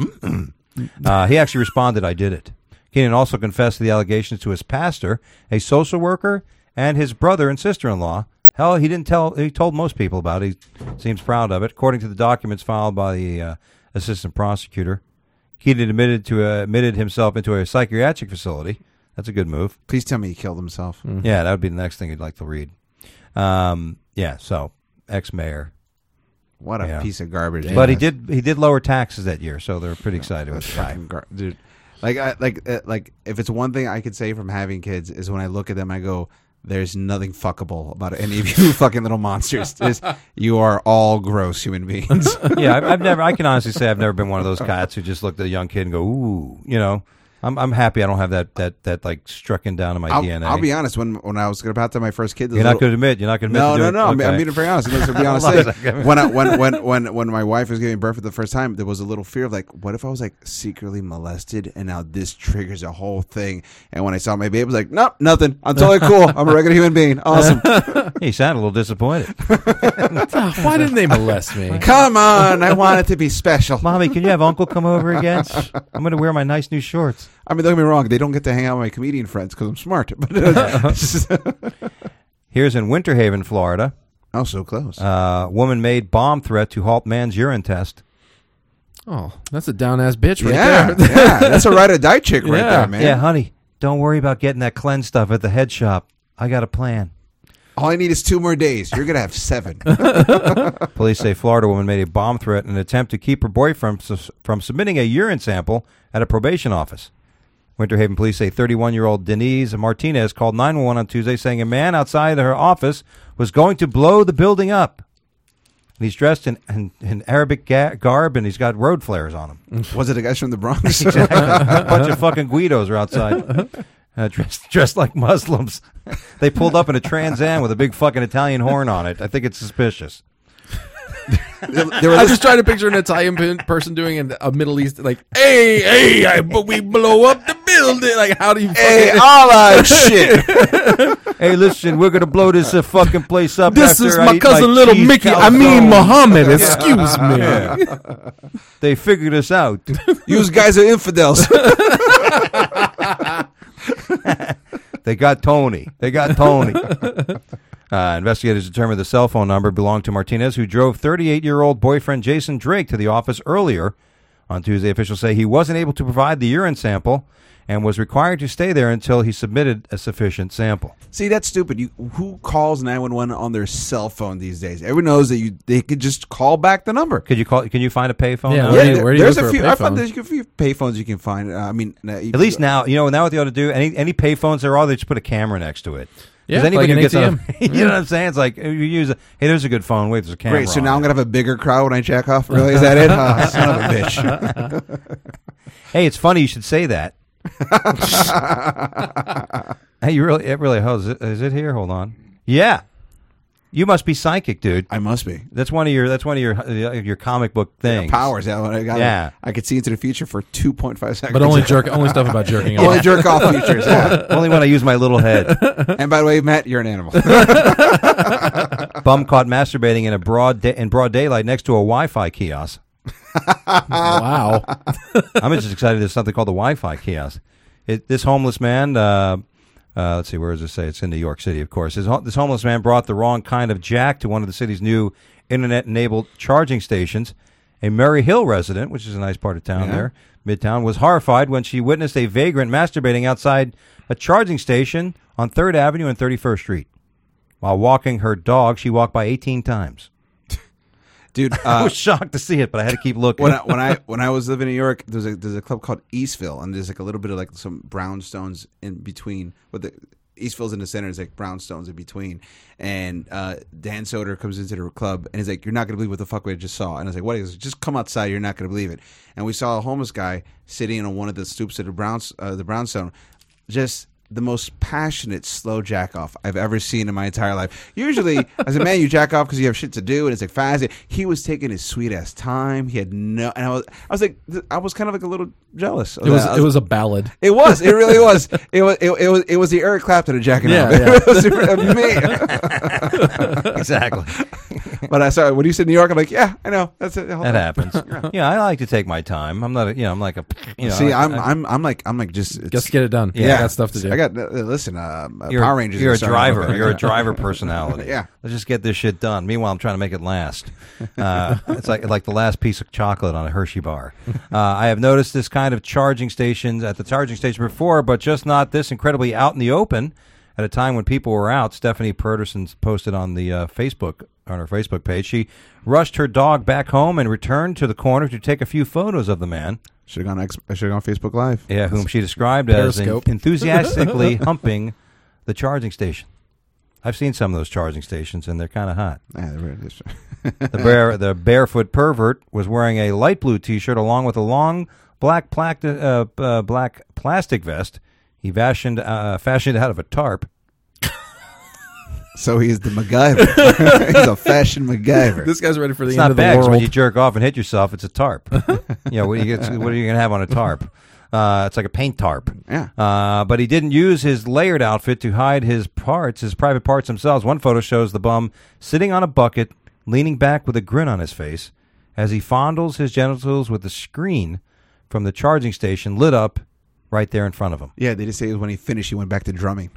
uh, he actually responded, "I did it." Keenan also confessed to the allegations to his pastor, a social worker, and his brother and sister-in-law. Hell, he didn't tell. He told most people about it. He seems proud of it. According to the documents filed by the uh, assistant prosecutor, Keenan admitted to uh, admitted himself into a psychiatric facility. That's a good move. Please tell me he killed himself. Yeah, that would be the next thing you'd like to read. Um, yeah, so ex-mayor, What a Yeah. piece of garbage. but he did he did lower taxes that year, so they're pretty excited with That's the guy. fucking gar- dude. Like, I, like, uh, like, if it's one thing I could say from having kids is when I look at them, I go, "There's nothing fuckable about any of you fucking little monsters. Just, you are all gross human beings." Yeah, I've, I've never. I can honestly say I've never been one of those cats who just looked at a young kid and go, "Ooh," you know. I'm I'm happy I don't have that that that like strucken down in my I'll, D N A. I'll be honest. When when I was about to have my first kid, You're not going to admit. You're not going to admit. No, to no, doing- no. I'm, okay. I'm being very honest. Let's be honest. Hold on a Say, second. when, I, when when when when my wife was giving birth for the first time, there was a little fear of like, what if I was like secretly molested, and now this triggers a whole thing. And when I saw my baby, I was like, nope, nothing. I'm totally cool. I'm a regular human being. Awesome. He sounded a little disappointed. Why didn't they molest me? Come on, I want it to be special. Mommy, can you have Uncle come over again? I'm going to wear my nice new shorts. I mean, don't get me wrong. They don't get to hang out with my comedian friends because I'm smart. But uh, Here's in Winter Haven, Florida. oh, so close. Uh, woman made bomb threat to halt man's urine test. Oh, that's a down ass bitch right yeah, there. yeah, that's a ride or die chick right Yeah. there, man. Yeah, honey, don't worry about getting that cleanse stuff at the head shop. I got a plan. All I need is two more days. You're gonna have seven. Police say Florida woman made a bomb threat in an attempt to keep her boyfriend from, from submitting a urine sample at a probation office. Winter Haven police say thirty-one-year-old Denise Martinez called nine one one on Tuesday saying a man outside her office was going to blow the building up. And he's dressed in, in, in Arabic ga- garb, and he's got road flares on him. Was it the guys from the Bronx? Exactly. A bunch of fucking Guidos are outside, uh, dressed dressed like Muslims. They pulled up in a Trans Am with a big fucking Italian horn on it. I think it's suspicious. They were I'm just trying to picture an Italian pe- person doing an, a Middle East like, hey, hey, I, but we blow up the building. Like, how do you? Hey, fucking- Allah, shit. Hey, listen, we're gonna blow this uh, fucking place up. This after is I my eat cousin, little cheese Mickey. I calzone. mean, Muhammad. Excuse me. They figured us out. You guys are infidels. They got Tony. They got Tony. Uh, investigators determined the cell phone number belonged to Martinez, who drove thirty-eight-year-old boyfriend Jason Drake to the office earlier. On Tuesday, officials say he wasn't able to provide the urine sample and was required to stay there until he submitted a sufficient sample. See, that's stupid. You who calls nine one one on their cell phone these days? Everyone knows that you they could just call back the number. Could you call? Can you find a payphone? Yeah, now? where do you- there- where do you there's look a for a few. I found payphone? there's a few payphones you can find. Uh, I mean, uh, At least now, you know, now what they ought to do, any any payphones there are, they just put a camera next to it. 'Cause Yeah, anybody like who an gets A T on, M. you know what I'm saying? It's like you use a, hey, there's a good phone. Wait, there's a camera. Great. So on now I'm it. gonna have a bigger crowd when I jack off. Really? Is that it? Oh, son of a bitch. Hey, it's funny you should say that. Hey, you really, it really, oh, is it, is it here? Hold on. Yeah, you must be psychic, dude. I must be. That's one of your. That's one of your uh, your comic book things. Powers. Yeah, I, got Yeah. I could see into the future for two point five seconds. But only jerk, only stuff about jerking Only off. jerk off features. Yeah. Only when I use my little head. And by the way, Matt, you're an animal. Bum caught masturbating in a broad da- in broad daylight next to a Wi-Fi kiosk. Wow. I'm just excited. There's something called the Wi-Fi kiosk. It, this homeless man. Uh, Uh, let's see, where does it say? It's in New York City, of course. This, ho- this homeless man brought the wrong kind of jack to one of the city's new internet-enabled charging stations. A Murray Hill resident, which is a nice part of town Yeah. there, Midtown, was horrified when she witnessed a vagrant masturbating outside a charging station on third Avenue and thirty-first Street. While walking her dog, she walked by eighteen times. Dude, I uh, was shocked to see it, but I had to keep looking. when I, when I when I was living in New York, there's a there's a club called Eastville, and there's like a little bit of like some brownstones in between. With the Eastville's in the center. It's like brownstones in between. And uh, Dan Soder comes into the club and he's like, "You're not gonna believe what the fuck we just saw." And I was like, "What is it?" "Just come outside. You're not gonna believe it." And we saw a homeless guy sitting on one of the stoops of the browns uh, the brownstone, just the most passionate slow jack off I've ever seen in my entire life. Usually, as a man, you jack off because you have shit to do and it's like fast. He was taking his sweet ass time. He had no, and I was, I was like, I was kind of like a little jealous. Of It was that. it was a ballad. It was. It really was. It was. It, it was. It was the Eric Clapton of jacking Yeah, off. yeah. It was me. Exactly. But I saw when you said New York, I'm like, yeah, I know. That's it. Hold That on. happens. yeah, I like to take my time. I'm not, a, you know, I'm like a, you know. See, I, I'm, I, I'm, I'm like, I'm like just, it's- Just get it done. Yeah. I got stuff to do. I got. Uh, listen, uh, you're, Power Rangers. You're are a starting driver. up. You're a driver personality. Yeah. Let's just get this shit done. Meanwhile, I'm trying to make it last. Uh, it's like like the last piece of chocolate on a Hershey bar. Uh, I have noticed this kind of charging stations at the charging station before, but just not this incredibly out in the open. At a time when people were out, Stephanie Purderson posted on the uh, Facebook on her Facebook page. She rushed her dog back home and returned to the corner to take a few photos of the man. Should have gone. Ex- I should have gone Facebook Live. Yeah, whom she described as en- Periscope. enthusiastically humping the charging station. I've seen some of those charging stations, and they're kind of hot. Yeah, they're very- The bare, the barefoot pervert was wearing a light blue T-shirt along with a long black plac- uh, uh, black plastic vest. He fashioned uh, fashioned out of a tarp. So he's the MacGyver. He's a fashion MacGyver. This guy's ready for the It's end not of the bad 'cause world. when you jerk off and hit yourself. It's a tarp. you know, what, do you get, what are you going to have on a tarp? Uh, it's like a paint tarp. Yeah. Uh, but he didn't use his layered outfit to hide his parts, his private parts themselves. One photo shows the bum sitting on a bucket, leaning back with a grin on his face, as he fondles his genitals with the screen from the charging station lit up right there in front of him. Yeah, they just say when he finished, he went back to drumming.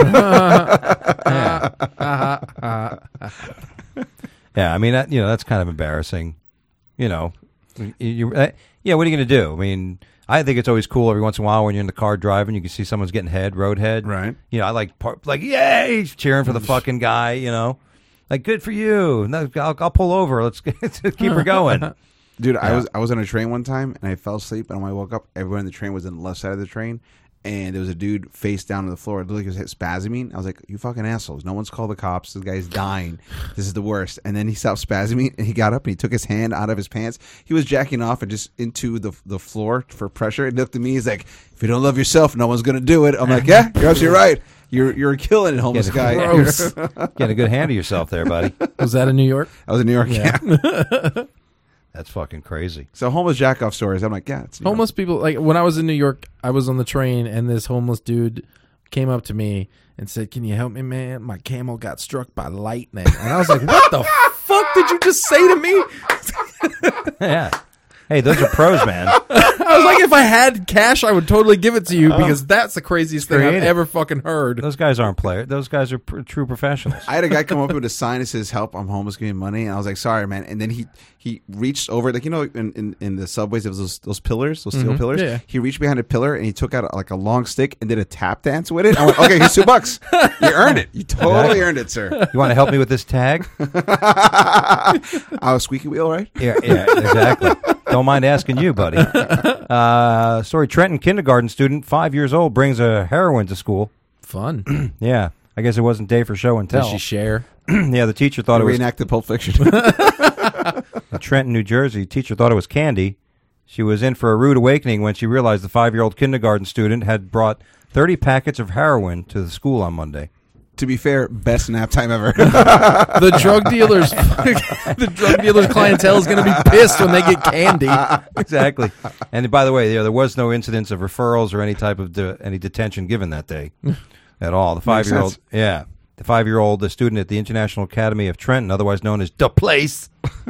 Yeah, I mean, that, you know, that's kind of embarrassing. You know, you, you uh, yeah. What are you going to do? I mean, I think it's always cool every once in a while when you're in the car driving, you can see someone's getting head, road head. Right. You know, I like par- like yay, cheering for the fucking guy. You know, like good for you. No, I'll, I'll pull over. Let's keep her going. Dude, I Yeah. was I was on a train one time and I fell asleep, and when I woke up, everyone in the train was on the left side of the train, and there was a dude face down on the floor. It looked like he was spasming. I was like, "You fucking assholes! No one's called the cops. This guy's dying. This is the worst." And then he stopped spasming, and he got up and he took his hand out of his pants. He was jacking off and just into the the floor for pressure. He looked at me. He's like, "If you don't love yourself, no one's gonna do it." I'm like, "Yeah, you're absolutely right. You're you're killing it, homeless Yeah, guy." Gross. Get a good hand of yourself there, buddy. Was that in New York? I was in New York. Yeah. That's fucking crazy. So homeless jack off stories. I'm like, yeah, it's New York. Homeless people, like when I was in New York, I was on the train and this homeless dude came up to me and said, "Can you help me, man? My camel got struck by lightning." And I was like, "What the fuck did you just say to me?" Yeah. Hey, those are pros, man. I was like, if I had cash, I would totally give it to you because that's the craziest thing I've creative. ever fucking heard. Those guys aren't players. Those guys are pr- true professionals. I had a guy come up with a sign that says "Help! I'm homeless. Give me money." And I was like, "Sorry, man." And then he he reached over, like you know, in, in, in the subways, there was those those pillars, those steel pillars. Yeah. He reached behind a pillar and he took out like a long stick and did a tap dance with it. I went, "Okay, here's two bucks. You earned it. You totally earned it, sir." You want to help me with this tag? I was squeaky wheel, right? Yeah, yeah, exactly. Don't mind asking you, buddy. Uh, story: Trenton kindergarten student, five years old, brings a heroin to school. Fun. Yeah, I guess it wasn't day for show and Does tell. she share? Yeah, the teacher thought it was Reenacted Pulp Fiction. in Trenton, New Jersey. Teacher thought it was candy. She was in for a rude awakening when she realized the five-year-old kindergarten student had brought thirty packets of heroin to the school on Monday. To be fair, best nap time ever. The drug dealers, the drug dealers' clientele is going to be pissed when they get candy. Exactly. And by the way, there, there was no incidents of referrals or any type of de- any detention given that day at all. The five-year-old, sense. yeah, the five-year-old, the student at the International Academy of Trenton, otherwise known as the Place,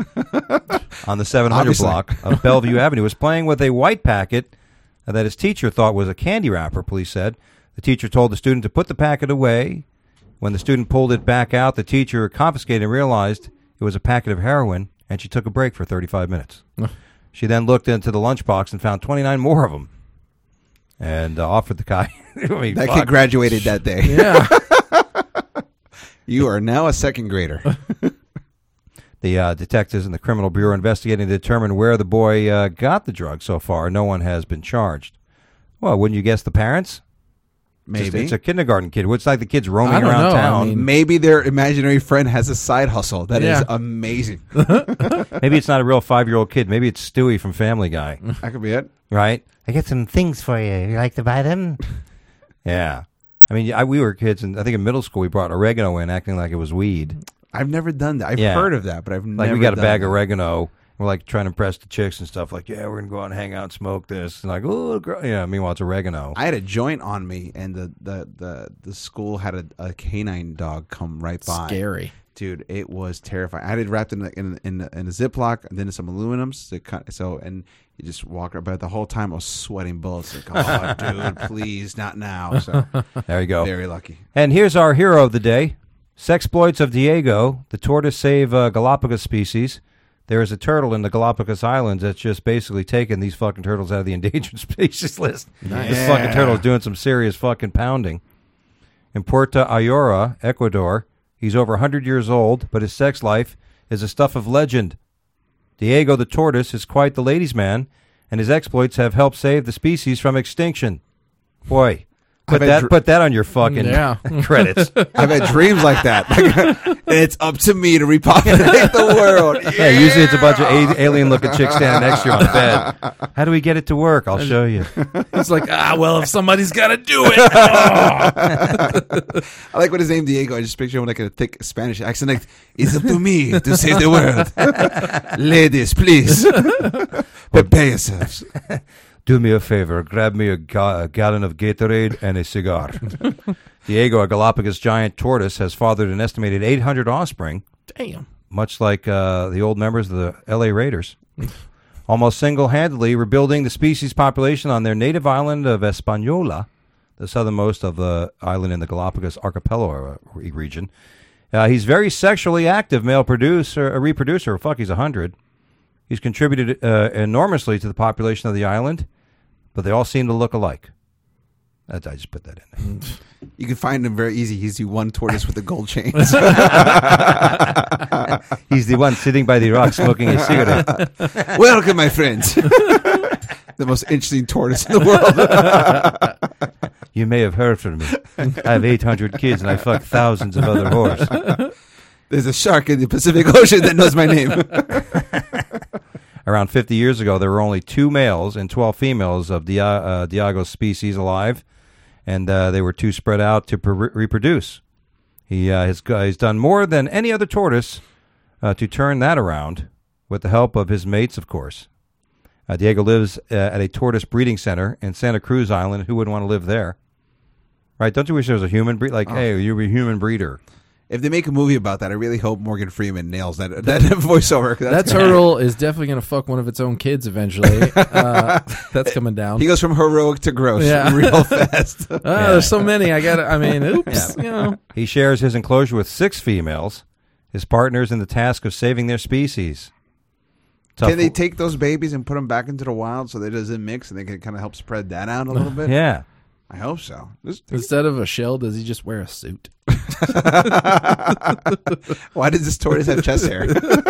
on the seven hundred Obviously. block of Bellevue Avenue, was playing with a white packet that his teacher thought was a candy wrapper. Police said the teacher told the student to put the packet away. When the student pulled it back out, the teacher confiscated and realized it was a packet of heroin, and she took a break for thirty-five minutes. She then looked into the lunchbox and found twenty-nine more of them and uh, offered the guy. I mean, That fuck. kid graduated that day. Yeah. You are now a second grader. The uh, detectives in the Criminal Bureau investigating to determine where the boy uh, got the drug. So far, no one has been charged. Well, wouldn't you guess the parents? Maybe Just- it's a kindergarten kid. It's like the kids roaming I don't around know. I town. mean- Maybe their imaginary friend has a side hustle that is Yeah. amazing. Maybe it's not a real five-year-old kid. Maybe it's Stewie from Family Guy, That could be it. right? I get some things for you. You like to buy them? Yeah. I mean, I, we were kids, and I think in middle school we brought oregano in, acting like it was weed. I've never done that. I've Yeah. heard of that, but I've Like never we got a done bag that. of oregano. We're like trying to impress the chicks and stuff. Like, yeah, we're gonna go out and hang out and smoke this. And like, oh, girl. Yeah. Meanwhile, it's oregano. I had a joint on me, and the the the, the school had a, a canine dog come right by. Scary. Dude, it was terrifying. I had it wrapped in a, in in, in a Ziploc and then in some aluminums. To cut, so and you just walk around. But the whole time I was sweating bullets. Like, oh, dude, please, not now. So There you go. very lucky. And here's our hero of the day: Sexploits of Diego, the tortoise save uh, Galapagos species. There is a turtle in the Galapagos Islands that's just basically taken these fucking turtles out of the endangered species list. This fucking turtle is doing some serious fucking pounding. In Puerto Ayora, Ecuador, he's over one hundred years old, but his sex life is a stuff of legend. Diego the tortoise is quite the ladies' man, and his exploits have helped save the species from extinction. Boy, put bet that dr- put that on your fucking Yeah. credits. I've had dreams like that. Like, and it's up to me to repopulate the world. Yeah, usually it's a bunch of a- alien-looking chicks standing next to you on the bed. How do we get it to work? I'll show you. It's like, ah, well, if somebody's got to do it. I like when his name Diego. I just picture him with like a thick Spanish accent. Like, it's up to me to save the world. Ladies, please. Prepare yourselves. Do me a favor. Grab me a, ga- a gallon of Gatorade and a cigar. Diego, a Galapagos giant tortoise, has fathered an estimated eight hundred offspring, Damn. much like uh, the old members of the L A Raiders. Almost single-handedly rebuilding the species population on their native island of Española, the southernmost of the island in the Galapagos archipelago region. Uh, he's very sexually active male producer, a reproducer. Fuck, he's one hundred. He's contributed uh, enormously to the population of the island, but they all seem to look alike. That's, I just put that in there. You can find him very easy. He's the one tortoise with the gold chains. He's the one sitting by the rock smoking a cigarette. Welcome, my friends. The most interesting tortoise in the world. You may have heard from me. I have eight hundred kids and I fuck thousands of other whores. There's a shark in the Pacific Ocean that knows my name. Around fifty years ago, there were only two males and twelve females of Dia- uh, Diago's species alive, and uh, they were too spread out to per- reproduce. He uh, has he's done more than any other tortoise uh, to turn that around, with the help of his mates, of course. Uh, Diego lives uh, at a tortoise breeding center in Santa Cruz Island. Who wouldn't want to live there? Right? Don't you wish there was a human breed? Like, hey, you're a human breeder. If they make a movie about that, I really hope Morgan Freeman nails that that voiceover. That turtle is definitely going to fuck one of its own kids eventually. Uh, that's coming down. He goes from heroic to gross Yeah. real fast. Ah, There's so many. I got to I mean, oops. You know. He shares his enclosure with six females, his partners in the task of saving their species. Tough Can they w- take those babies and put them back into the wild so that it doesn't mix and they can kind of help spread that out a little bit? Yeah. I hope so. This- Instead of a shell, does he just wear a suit? Why does this tortoise have chest hair?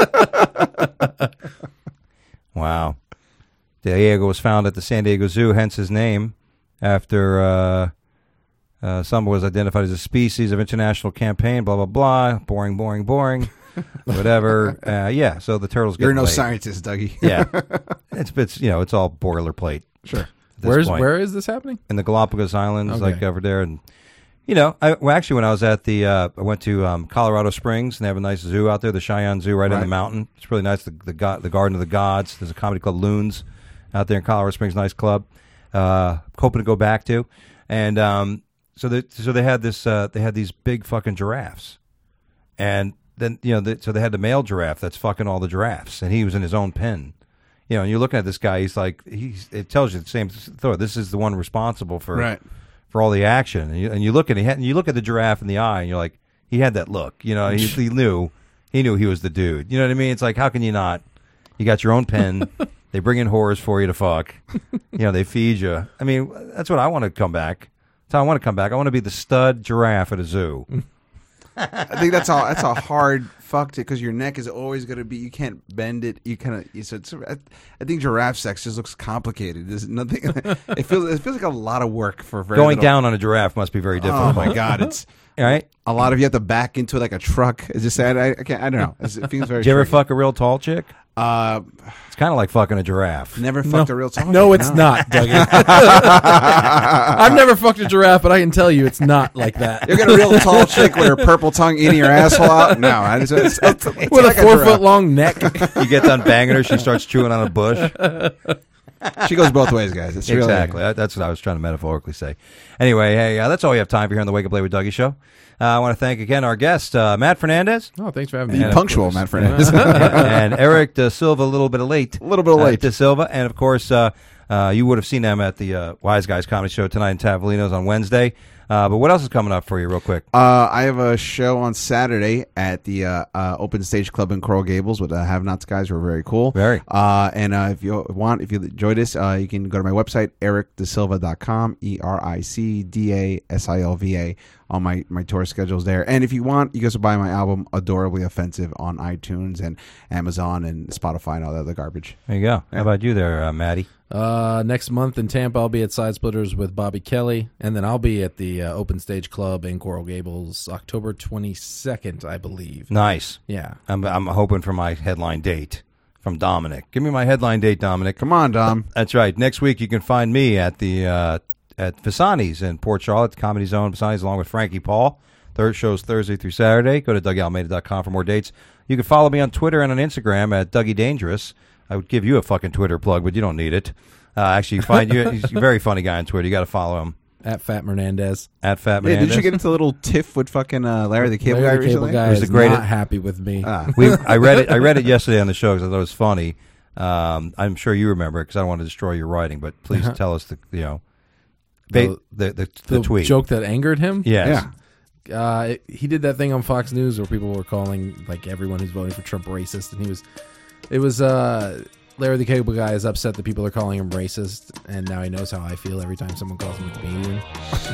Wow. Diego was found at the San Diego Zoo, hence his name, after uh, uh, some was identified as a species of international campaign, blah, blah, blah. Boring, boring, boring. Whatever. Uh, yeah, so the turtles get You're no laid. scientist, Dougie. Yeah. It's, it's, you know, it's all boilerplate. Sure. this Where's point. where is this happening? In the Galapagos Islands, Okay. like over there. And, you know, I, well, actually, when I was at the, uh, I went to um, Colorado Springs, and they have a nice zoo out there, the Cheyenne Zoo, right, in Right. the mountain. It's really nice. The the, God, the Garden of the Gods. There's a comedy club, Loons, out there in Colorado Springs, nice club. Uh, hoping to go back to, and um, so they so they had this, uh, they had these big fucking giraffes, and then you know, the, so they had the male giraffe that's fucking all the giraffes, and he was in his own pen. You know, and you're looking at this guy. He's like, he's. It tells you the same thought. This is the one responsible for Right. for all the action. And you, and you look at he had, and you look at the giraffe in the eye, and you're like, he had that look. You know, he, he knew he knew he was the dude. You know what I mean? It's like, how can you not? You got your own pen. They bring in whores for you to fuck. You know, they feed you. I mean, that's what I want to come back. That's how I want to come back. I want to be the stud giraffe at a zoo. I think that's a that's a hard fucked it because your neck is always going to be. You can't bend it. You kind of. So it's, I, I think giraffe sex just looks complicated. There's nothing. it feels. It feels like a lot of work for very Going little. down on a giraffe must be very difficult. Oh my god, it's all right. A lot of you have to back into like a truck. It's just I, I can't. I don't know. It's, it feels very. Did you ever tricky. fuck a real tall chick? Uh, it's kind of like fucking a giraffe. Never fucked a real tall. No, chick, it's not, Dougie. I've never fucked a giraffe, but I can tell you it's not like that. You get a real tall chick with her purple tongue eating your asshole out. No, I just, it's, it's, it's with like a four giraffe. foot long neck. You get done banging her, she starts chewing on a bush. She goes both ways, guys. It's really, exactly. That- That's what I was trying to metaphorically say. Anyway, hey, uh, that's all we have time for here on the Wake Up Late with Dougie show. Uh, I want to thank again our guest, uh, Matt Fernandez. Oh, thanks for having Be me. And of punctual, course- Matt Fernandez. and, and Eric De Silva, a little bit of late. A little bit Uh, late. De Silva. And of course, uh, uh, you would have seen them at the uh, Wise Guys Comedy Show tonight in Tavolino's on Wednesday. Uh, but what else is coming up for you, real quick? Uh, I have a show on Saturday at the uh, uh, Open Stage Club in Coral Gables with uh, Have Nots guys who are very cool. Very. Uh, and uh, if you want, if you enjoy this, uh, you can go to my website, eric de silva dot com, E R I C D A S I L V A. All my, my tour schedules there. And if you want, you guys can buy my album, Adorably Offensive, on iTunes and Amazon and Spotify and all that other garbage. There you go. How about you there, uh, Maddie? Uh, next month in Tampa, I'll be at Side Splitters with Bobby Kelly, and then I'll be at the uh, Open Stage Club in Coral Gables October twenty-second, I believe. Nice. Yeah. I'm, I'm hoping for my headline date from Dominic. Give me my headline date, Dominic. Come on, Dom. That's right. Next week, you can find me at the uh, at Visani's in Port Charlotte, the Comedy Zone, Visani's, along with Frankie Paul. Third show's Thursday through Saturday. Go to dougie almeida dot com for more dates. You can follow me on Twitter and on Instagram at Dougie Dangerous. I would give you a fucking Twitter plug, but you don't need it. Uh, actually, you find you he's a very funny guy on Twitter. You got to follow him At Fat Menendez. at Fat Yeah, Menendez. did you get into a little tiff with fucking uh, Larry the Cable Larry Guy the Cable recently? Guy It was is the greatest- not happy with me. Ah. we, I read it. I read it yesterday on the show because I thought it was funny. Um, I'm sure you remember it because I don't want to destroy your writing, but please Uh-huh. tell us the you know ba- the the, the, the tweet. joke that angered him? Yes. Yeah. Uh, it- he did that thing on Fox News where people were calling like everyone who's voting for Trump racist, and he was, it was uh, Larry the Cable Guy is upset that people are calling him racist, and now he knows how I feel every time someone calls me a comedian.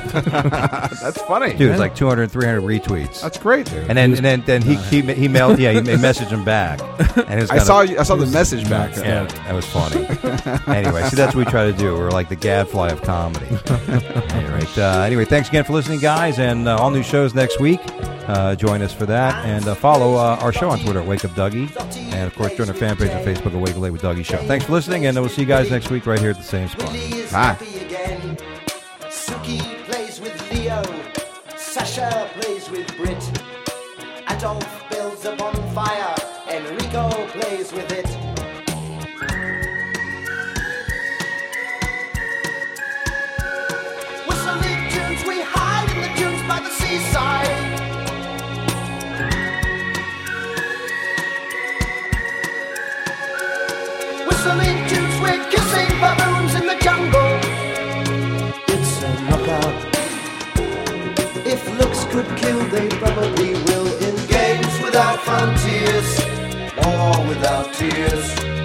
That's funny. Dude, it's like two hundred, three hundred retweets. That's great, dude. And then, and then, then he he he mailed, yeah, he messaged him back. And it was I kinda- saw you, I saw the message back. Yeah, that was funny. Anyway, see, that's what we try to do. We're like the gadfly of comedy. Anyway, uh, anyway, thanks again for listening, guys, and uh, all new shows next week. Uh, join us for that, and uh, follow uh, our show on Twitter at Wake Up Dougie, and of course, join our fan page on Facebook at Wake Up Late with Dougie Show. Thanks for listening, and we'll see you guys next week right here at the same spot. Bye. Suki plays with Leo. Sasha plays with Brit. Adolf builds a bonfire. Enrico plays with it. Whistling tunes, we hide in the dunes by the seaside. Whistling tunes, we're kissing baboons in the jungle. It's a knockout. If looks could kill, they probably will. In games without frontiers, or without tears.